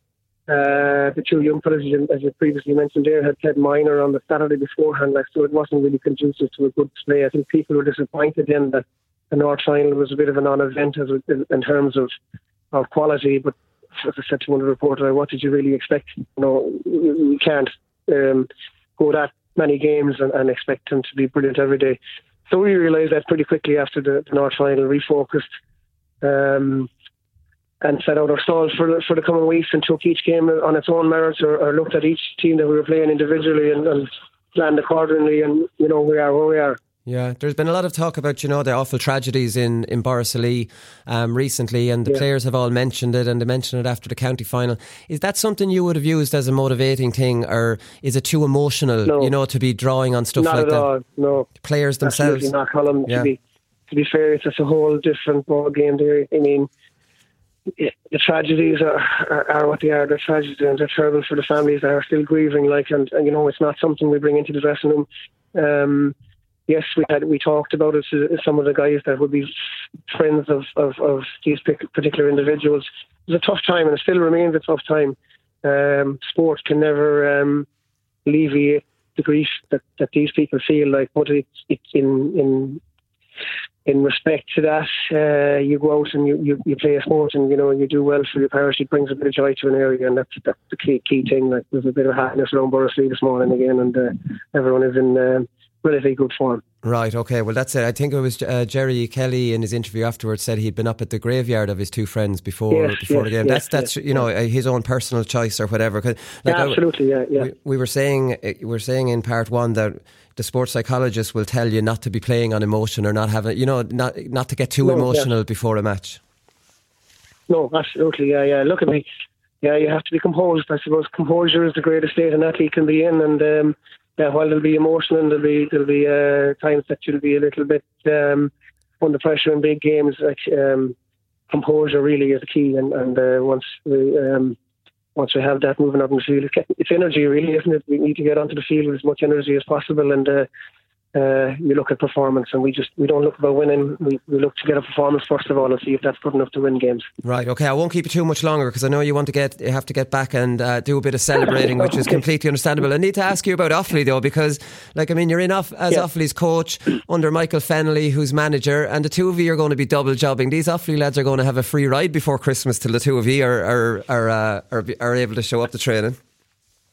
The two young fellas, as you previously mentioned there, had played minor on the Saturday beforehand, like, so it wasn't really conducive to a good display. I think people were disappointed in that the North final was a bit of a non-event in terms of quality, but as I said to one of the reporters, what did you really expect? You can't go that many games and expect them to be brilliant every day. So we realised that pretty quickly after the North final, refocused and set out our stalls for the coming weeks, and took each game on its own merits, or looked at each team that we were playing individually and planned accordingly, and we are where we are. Yeah, there's been a lot of talk about, the awful tragedies in Borrisoleigh recently, and the players have all mentioned it, and they mentioned it after the county final. Is that something you would have used as a motivating thing, or is it too emotional, to be drawing on stuff like that? Not at all, no. The players themselves? Absolutely not, Colin. Yeah. To be fair, it's a whole different ball game there. I mean, the tragedies are what they are. They're tragedies, and they're terrible for the families that are still grieving. Like, and it's not something we bring into the dressing room. Yes, we talked about it to some of the guys that would be friends of these particular individuals. It was a tough time, and it still remains a tough time. Sport can never alleviate the grief that these people feel. Like, but it's in respect to that, you go out and you play a sport, and you do well for your parish. It brings a bit of joy to an area, and that's the key thing. Like, there's a bit of happiness around Borrisoleigh this morning again, and everyone is in relatively good form. Right, okay, well that's it. I think it was Jerry Kelly in his interview afterwards said he'd been up at the graveyard of his two friends before the game. That's his own personal choice or whatever. Absolutely, yeah. We were saying in part one that the sports psychologist will tell you not to be playing on emotion, or not having, not to get too emotional before a match. No, absolutely, yeah. Look at me. Yeah, you have to be composed. I suppose composure is the greatest state an athlete can be in, and while there'll be emotion, and there'll be times that you'll be a little bit under pressure in big games. Like, composure really is the key, and once we have that moving up in the field, it's energy, really, isn't it? We need to get onto the field with as much energy as possible, and you look at performance, and we don't look about winning. We look to get a performance first of all, and see if that's good enough to win games. Right, okay, I won't keep you too much longer, because I know you have to get back and do a bit of celebrating, which is completely understandable. I need to ask you about Offaly though, because you're in as Offaly's coach under Michael Fennelly, who's manager, and the two of you are going to be double jobbing. These Offaly lads are going to have a free ride before Christmas till the two of you are able to show up to training.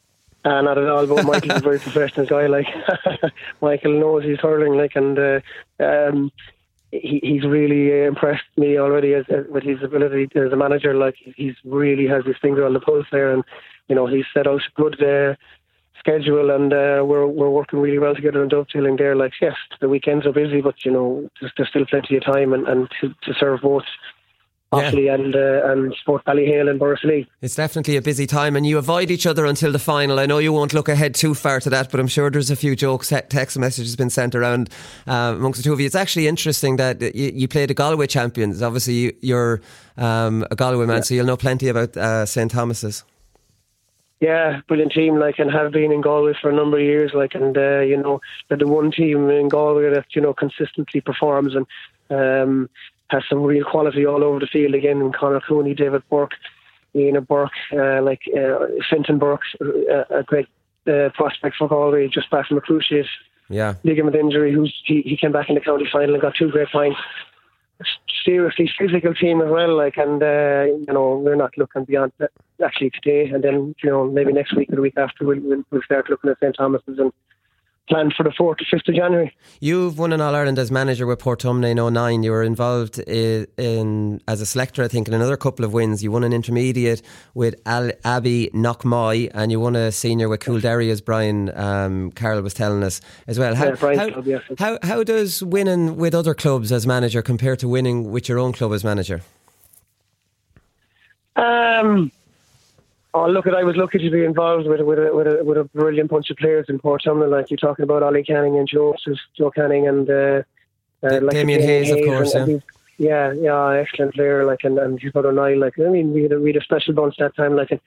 Not at all, but Michael's a very professional guy. Like Michael knows his hurling, like, and he's really impressed me already with his ability as a manager. Like, he's really has his finger on the pulse there, and he's set out a good schedule, and we're working really well together and dovetailing there. Like, yes, the weekends are busy, but there's still plenty of time and to serve both Offaly and Sport Ballyhale and Borrisoleigh. It's definitely a busy time, and you avoid each other until the final. I know you won't look ahead too far to that, but I'm sure there's a few jokes, text messages been sent around amongst the two of you. It's actually interesting that you played the Galway champions. Obviously you're a Galway man, so you'll know plenty about St. Thomas's. Yeah, brilliant team, like, and have been in Galway for a number of years, like, and they're the one team in Galway that consistently performs and has some real quality all over the field. Again, Conor Cooney, David Burke, Ian Burke, Fenton Burke, a great prospect for Galway, just back from a cruciate ligament injury. He came back in the county final and got 2 great points. Seriously physical team as well, like, and we're not looking beyond that actually today, and then maybe next week or the week after we'll start looking at St. Thomas's and plan for the 4th to 5th of January. You've won an All-Ireland as manager with Portumna in 2009. You were involved in as a selector, I think, in another couple of wins. You won an intermediate with Abbey Knockmoy, and you won a senior with Coolderry, as Brian Carroll was telling us as well. How does winning with other clubs as manager compare to winning with your own club as manager? I was lucky to be involved with a brilliant bunch of players in Portumna. Like, you're talking about Ollie Canning and Joe Canning and Damien Hayes, of course. Excellent player. Like, and his brother Niall. Like, I mean, we had a special bunch that time. Like,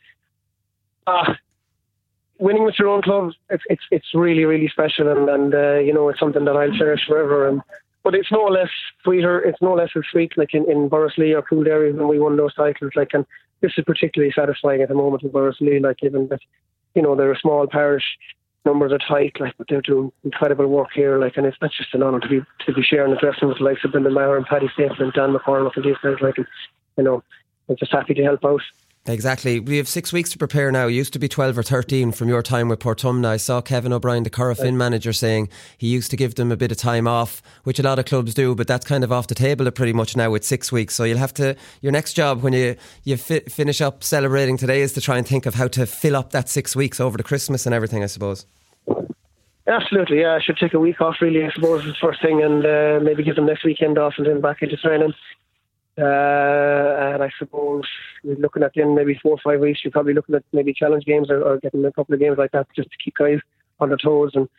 winning with your own club, it's really, really special, and it's something that I'll cherish forever. But it's no less sweeter. It's no less as sweet, like in Borrisoleigh or Coolderry when we won those titles. Like, and this is particularly satisfying at the moment in Borrisoleigh, like, given that they're a small parish, numbers are tight, like, but they're doing incredible work here, like, and that's just an honour to be sharing the dressing with the likes of Brendan Maher and Paddy Stapleton and Dan McCormick and these guys, like, and, I'm just happy to help out. Exactly. We have 6 weeks to prepare now. It used to be 12 or 13 from your time with Portumna. I saw Kevin O'Brien, the Corofin manager, saying he used to give them a bit of time off, which a lot of clubs do, but that's kind of off the table pretty much now with 6 weeks. So you'll have to, your next job when you finish up celebrating today is to try and think of how to fill up that 6 weeks over the Christmas and everything, I suppose. Absolutely, yeah. I should take a week off, really, I suppose, is the first thing, and maybe give them next weekend off and then back into training. And I suppose we're looking at then maybe 4 or 5 weeks. You're probably looking at maybe challenge games or getting a couple of games like that just to keep guys on their toes. And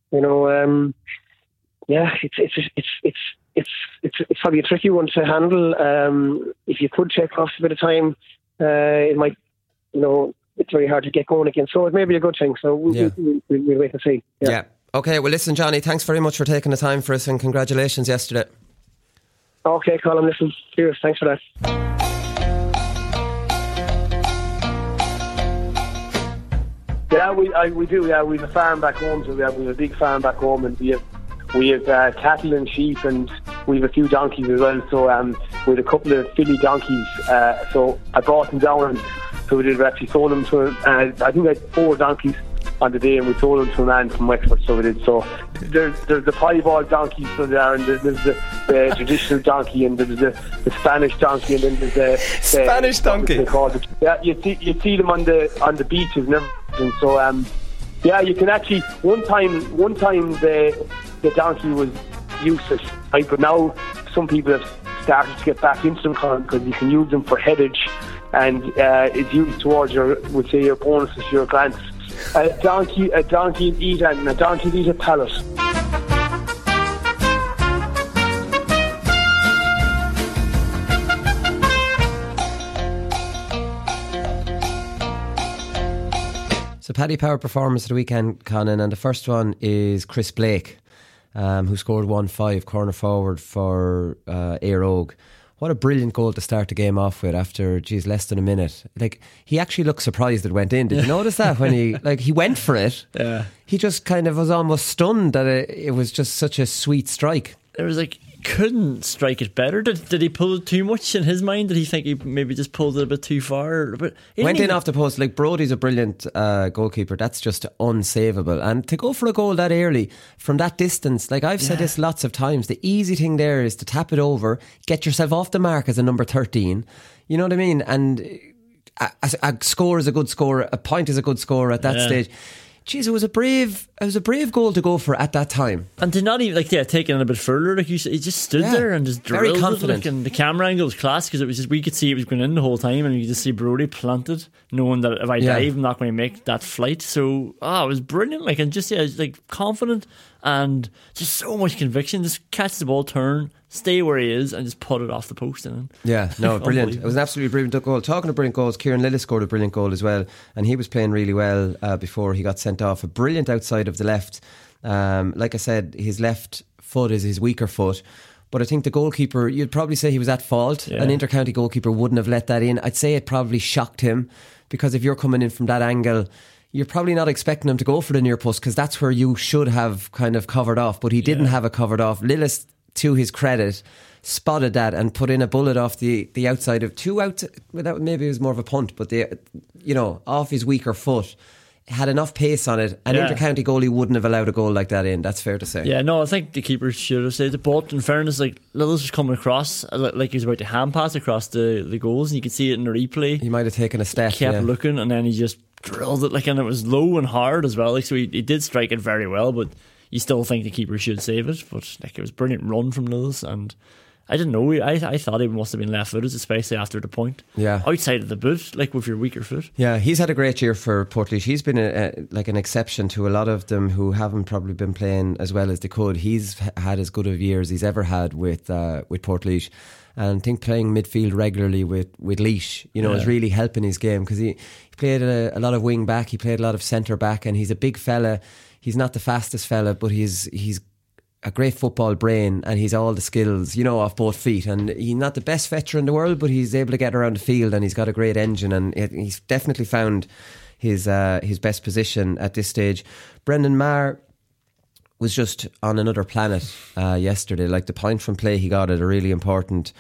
it's probably a tricky one to handle. If you could take off a bit of time, it might, it's very hard to get going again. So it may be a good thing. So we'll wait and see. Yeah. Okay. Well, listen, Johnny, thanks very much for taking the time for us, and congratulations yesterday. Okay, Colin, listen, cheers, thanks for that. Yeah, we do. Yeah, we have a farm back home, so we have a big farm back home, and we have cattle and sheep, and we have a few donkeys as well. So we had a couple of filly donkeys. So I brought them down, and so we actually sold them to. I think we had 4 donkeys on the day, and we sold them to a man from Wexford. So we did. So there's the piebald donkeys, so there, and there's the traditional donkey, and there's the Spanish donkey, and then there's the Spanish donkey. You see them on the beaches and everything. So you can actually one time the donkey was useless, right? But now some people have started to get back into them because you can use them for headage, and it's used towards your bonuses, your grants. A donkey in Eden and a donkey in Eden Palace. So Paddy Power performance of the weekend, Conan, and the first one is Chris Blake, who scored 1-5 corner forward for Éire Óg. What a brilliant goal to start the game off with after, less than a minute. Like, he actually looked surprised it went in. Did you notice that when he went for it? Yeah. He just kind of was almost stunned that it was just such a sweet strike. It was like, couldn't strike it better. Did he pull it too much in his mind? Did he think he maybe just pulled it a bit too far? But went in off the post. Like, Brodie's a brilliant goalkeeper. That's just unsavable. And to go for a goal that early from that distance, like I've said this lots of times, the easy thing there is to tap it over, get yourself off the mark as a number 13. You know what I mean? And a score is a good score. A point is a good score at that stage. Jeez, it was a brave goal to go for at that time. And to not even taking it a bit further, like you said, he just stood there and just drilled very confident. It, and the camera angle was class because it was just, we could see it was going in the whole time, and you could just see Brodie planted, knowing that if I dive, I'm not going to make that flight. So it was brilliant. Like, and just confident and just so much conviction. Just catch the ball, turn, stay where he is, and just put it off the post. And brilliant. It was an absolutely brilliant goal. Talking of brilliant goals, Kieran Lillis scored a brilliant goal as well, and he was playing really well before he got sent off. A brilliant outside of the left. Like I said, his left foot is his weaker foot, but I think the goalkeeper, you'd probably say he was at fault. An inter-county goalkeeper wouldn't have let that in. I'd say it probably shocked him, because if you're coming in from that angle, you're probably not expecting him to go for the near post, because that's where you should have kind of covered off, but he didn't have it covered off. Lillis, to his credit, spotted that and put in a bullet off the outside of maybe it was more of a punt, but off his weaker foot. Had enough pace on it. An inter-county goalie wouldn't have allowed a goal like that in. That's fair to say. Yeah, no, I think the keeper should have saved it. But in fairness, like, Lillis was coming across like he was about to hand pass across the goals, and you could see it in the replay. He might have taken a step. He kept looking, and then he just drilled it, and it was low and hard as well. Like, so he did strike it very well, but you still think the keeper should save it. But it was a brilliant run from Lillis, and I didn't know. I thought he must have been left-footed, especially after the point. Yeah, outside of the boot, like with your weaker foot. Yeah, he's had a great year for Portlaoise. He's been an exception to a lot of them who haven't probably been playing as well as they could. He's had as good of years as he's ever had with Portlaoise. And I think playing midfield regularly with Laois, is really helping his game, because he played a lot of wing back, he played a lot of centre back, and he's a big fella. He's not the fastest fella, but he's a great football brain, and he's all the skills, off both feet. And he's not the best fetcher in the world, but he's able to get around the field, and he's got a great engine, and he's definitely found his best position at this stage. Brendan Maher was just on another planet yesterday. Like, the point from play he got at a really important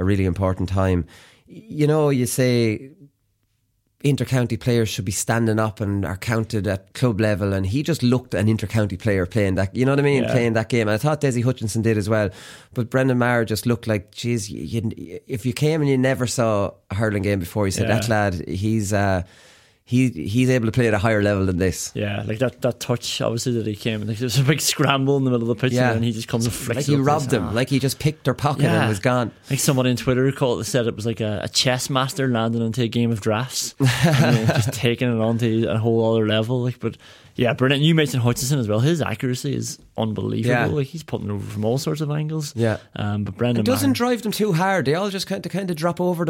time. You say inter-county players should be standing up and are counted at club level, and he just looked an inter-county player playing that, playing that game. And I thought Desi Hutchinson did as well, but Brendan Maher just looked like, geez, if you came and you never saw a hurling game before, you said, that lad, he's able to play at a higher level than this. Yeah, like that touch, obviously, that he came, like, there's a big scramble in the middle of the pitch, and then he just comes and flicks like he robbed him, like he just picked their pocket and was gone. Like somebody on Twitter said it was like a chess master landing into a game of drafts and just taking it on to a whole other level. Like, but yeah, brilliant. You mentioned Hutchison as well. His accuracy is unbelievable. Yeah. Like, he's putting it over from all sorts of angles. Yeah, but Brendan, it doesn't drive them too hard. They all just kind of drop over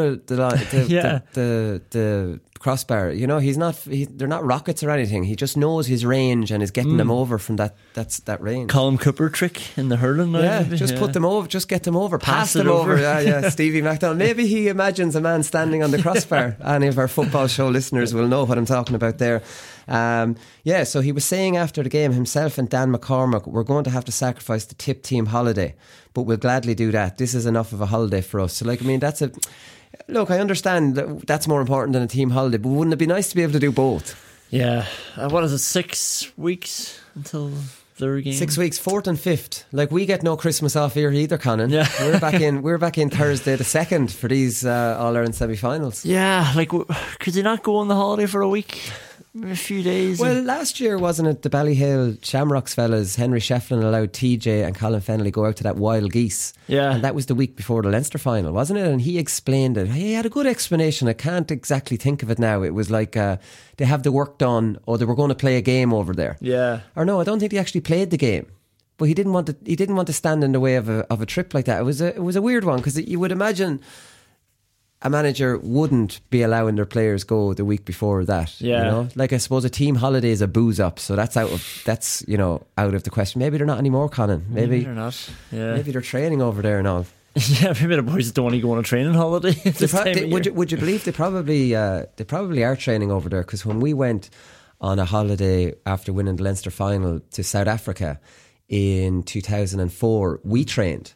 the crossbar. They're not rockets or anything. He just knows his range and is getting them over from that range. Colin Cooper trick in the hurling now. Yeah, just put them over, just get them over, pass them over. Yeah, Stevie McDonald. Maybe he imagines a man standing on the crossbar. Any of our football show listeners will know what I'm talking about there. So he was saying after the game, himself and Dan McCormack, we're going to have to sacrifice the tip team holiday, but we'll gladly do that. This is enough of a holiday for us. So, look, I understand that's more important than a team holiday, but wouldn't it be nice to be able to do both? Yeah. What is it, 6 weeks until their game? 6 weeks, 4th and 5th. Like, we get no Christmas off here either, Conan. Yeah. We're back in Thursday the 2nd for these All-Ireland semi-finals. Yeah, like, could you not go on the holiday for a week? A few days. Well, last year, wasn't it, the Ballyhale Shamrocks fellas, Henry Shefflin allowed TJ and Colin Fennelly go out to that Wild Geese. Yeah. And that was the week before the Leinster final, wasn't it? And he explained it. He had a good explanation. I can't exactly think of it now. It was like they have the work done, or they were going to play a game over there. Yeah. Or no, I don't think they actually played the game. But he didn't want to stand in the way of a trip like that. It was a weird one, because you would imagine a manager wouldn't be allowing their players go the week before that. Yeah. Like, I suppose a team holiday is a booze up, so that's out of the question. Maybe they're not anymore, Conan. Maybe they're not. Yeah. Maybe they're training over there and all. Yeah, maybe the boys don't want to go on a training holiday. Would you believe they probably are training over there? Because when we went on a holiday after winning the Leinster final to South Africa in 2004, we trained.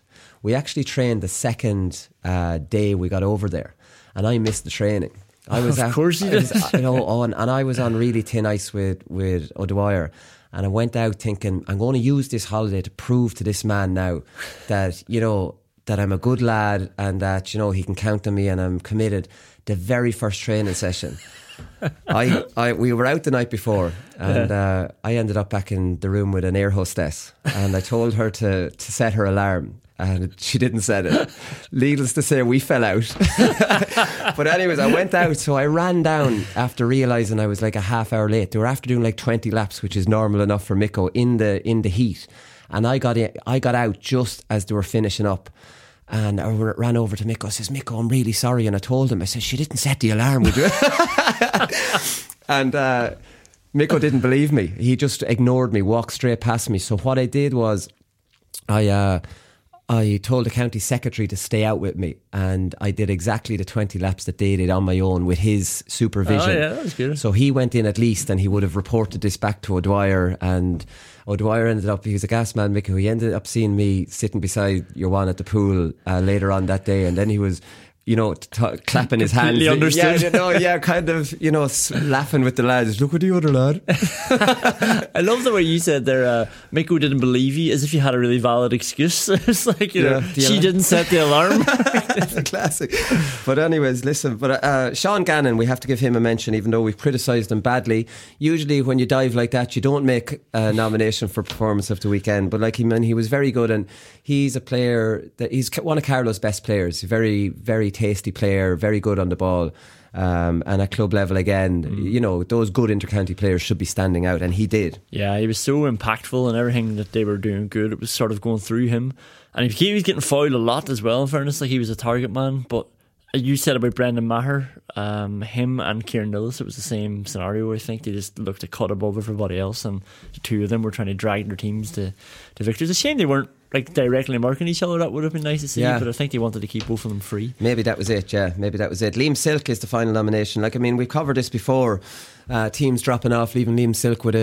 We actually trained the second day we got over there, and I missed the training. I was of course you did. and I was on really thin ice with O'Dwyer, and I went out thinking I'm going to use this holiday to prove to this man now that that I'm a good lad and that he can count on me and I'm committed. The very first training session, we were out the night before, and I ended up back in the room with an air hostess, and I told her to set her alarm, and she didn't set it. Needless to say, we fell out. But anyways, I went out, so I ran down after realising I was like a half hour late. They were after doing like 20 laps, which is normal enough for Mikko in the heat, and I got out just as they were finishing up. And I ran over to Mikko. I says, Mikko, I'm really sorry. And I told him, I said, she didn't set the alarm, would you? And Mikko didn't believe me. He just ignored me, walked straight past me. So what I did was I told the county secretary to stay out with me, and I did exactly the 20 laps that they did on my own with his supervision. Oh yeah, that was good. So he went in at least, and he would have reported this back to O'Dwyer, and O'Dwyer ended up, he was a gas man, Mickey, he ended up seeing me sitting beside your one at the pool later on that day, and then he was clapping his hands. Completely understood. Kind of, laughing with the lads. Look at the other lad. I love the way you said there, Mikko didn't believe you, as if you had a really valid excuse. It's like, she didn't set the alarm. It's a classic. But anyways, listen, Sean Gannon, we have to give him a mention, even though we've criticised him badly. Usually when you dive like that, you don't make a nomination for performance of the weekend, but he was very good, and he's a player that he's one of Carlo's best players. Very, very tasty player, very good on the ball, and at club level again, those good intercounty players should be standing out, and he did. Yeah, he was so impactful, and everything that they were doing good, it was sort of going through him, and he was getting fouled a lot as well, in fairness. Like, he was a target man. But you said about Brendan Maher, him and Kieran Lillis, it was the same scenario. I think they just looked to cut above everybody else, and the two of them were trying to drag their teams to victory. It's a shame they weren't directly marking each other. That would have been nice to see, but I think they wanted to keep both of them free. Maybe that was it. Liam Silk is the final nomination. We've covered this before. Teams dropping off, leaving Liam Silk with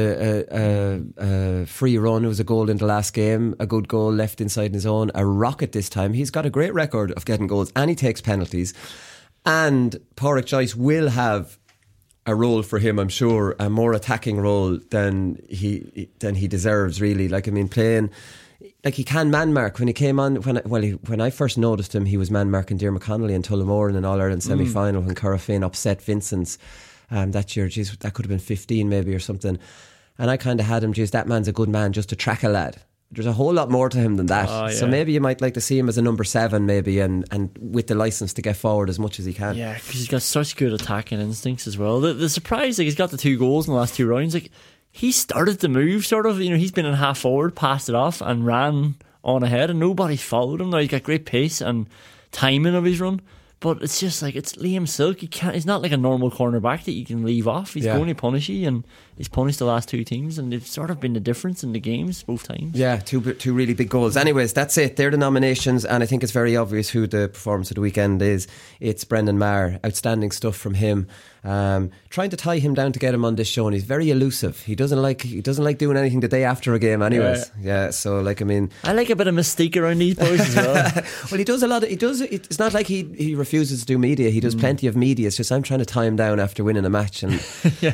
a free run. It was a goal in the last game, a good goal left inside his own, a rocket this time. He's got a great record of getting goals, and he takes penalties. And Pádraig Joyce will have a role for him, I'm sure, a more attacking role than he deserves, really. Playing. He can man mark. When he came on, when I first noticed him, he was man marking Diarmuid McConnelly in Tullamore in an All-Ireland semi-final when Curragh Finn upset Vincent's that year. Geez, that could have been 15 maybe or something. And I kind of had him, that man's a good man just to track a lad. There's a whole lot more to him than that. Oh, yeah. So maybe you might like to see him as a number 7 maybe, and with the licence to get forward as much as he can. Yeah, because he's got such good attacking instincts as well. The surprise, he's got the 2 goals in the last 2 rounds. He started the move, sort of. He's been in half forward, passed it off, and ran on ahead, and nobody followed him. Now he's got great pace and timing of his run, but it's just it's Liam Silk. He's not like a normal cornerback that you can leave off. He's going to punish you, and he's punished the last 2 teams, and they've sort of been the difference in the games both times. Yeah, two really big goals. Anyways, that's it. They're the nominations, and I think it's very obvious who the performance of the weekend is. It's Brendan Maher. Outstanding stuff from him. Trying to tie him down to get him on this show, and he's very elusive. He doesn't like doing anything the day after a game anyways. So I like a bit of mystique around these boys as well. Well, he does a lot. It's not like he refuses to do media. He does plenty of media. It's just I'm trying to tie him down after winning a match, and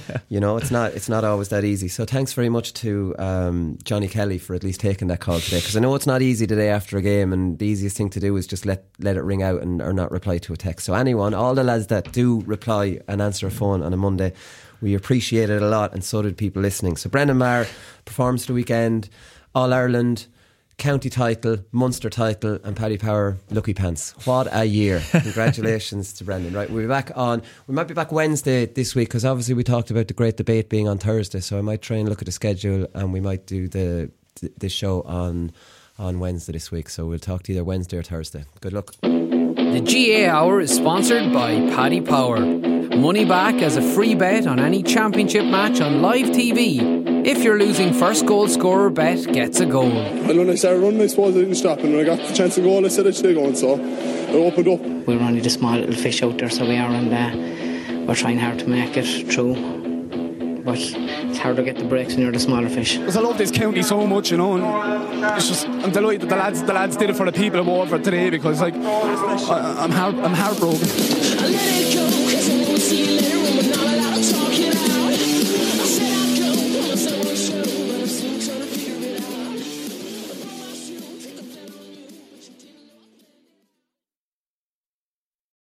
it's not always that easy. So thanks very much to Johnny Kelly for at least taking that call today, because I know it's not easy the day after a game, and the easiest thing to do is just let it ring out or not reply to a text. So all the lads that do reply and answer a phone on a Monday, we appreciate it a lot, and so did people listening. So Brendan Maher, performance of the weekend, All-Ireland, county title, Munster title, and Paddy Power lucky pants. What a year. Congratulations to Brendan. Right, we might be back Wednesday this week, because obviously we talked about the great debate being on Thursday, so I might try and look at the schedule, and we might do the show on Wednesday this week. So we'll talk to you either Wednesday or Thursday. Good luck. The GA Hour is sponsored by Paddy Power. Money back as a free bet on any championship match on live TV. If you're losing, first goal scorer bet gets a goal. And when I started running, I suppose I didn't stop, and when I got the chance to goal, I said I should go, so I opened up. We're only the small little fish out there, so we are, and we're trying hard to make it through. but it's hard to get the breaks when you're the smaller fish. Because I love this county so much, you know, and it's just, I'm delighted that the lads did it for the people of Waterford today, because like I'm heartbroken. I let it go, 'cause I won't see you later when we're not allowed to talk it out. I said I'd go.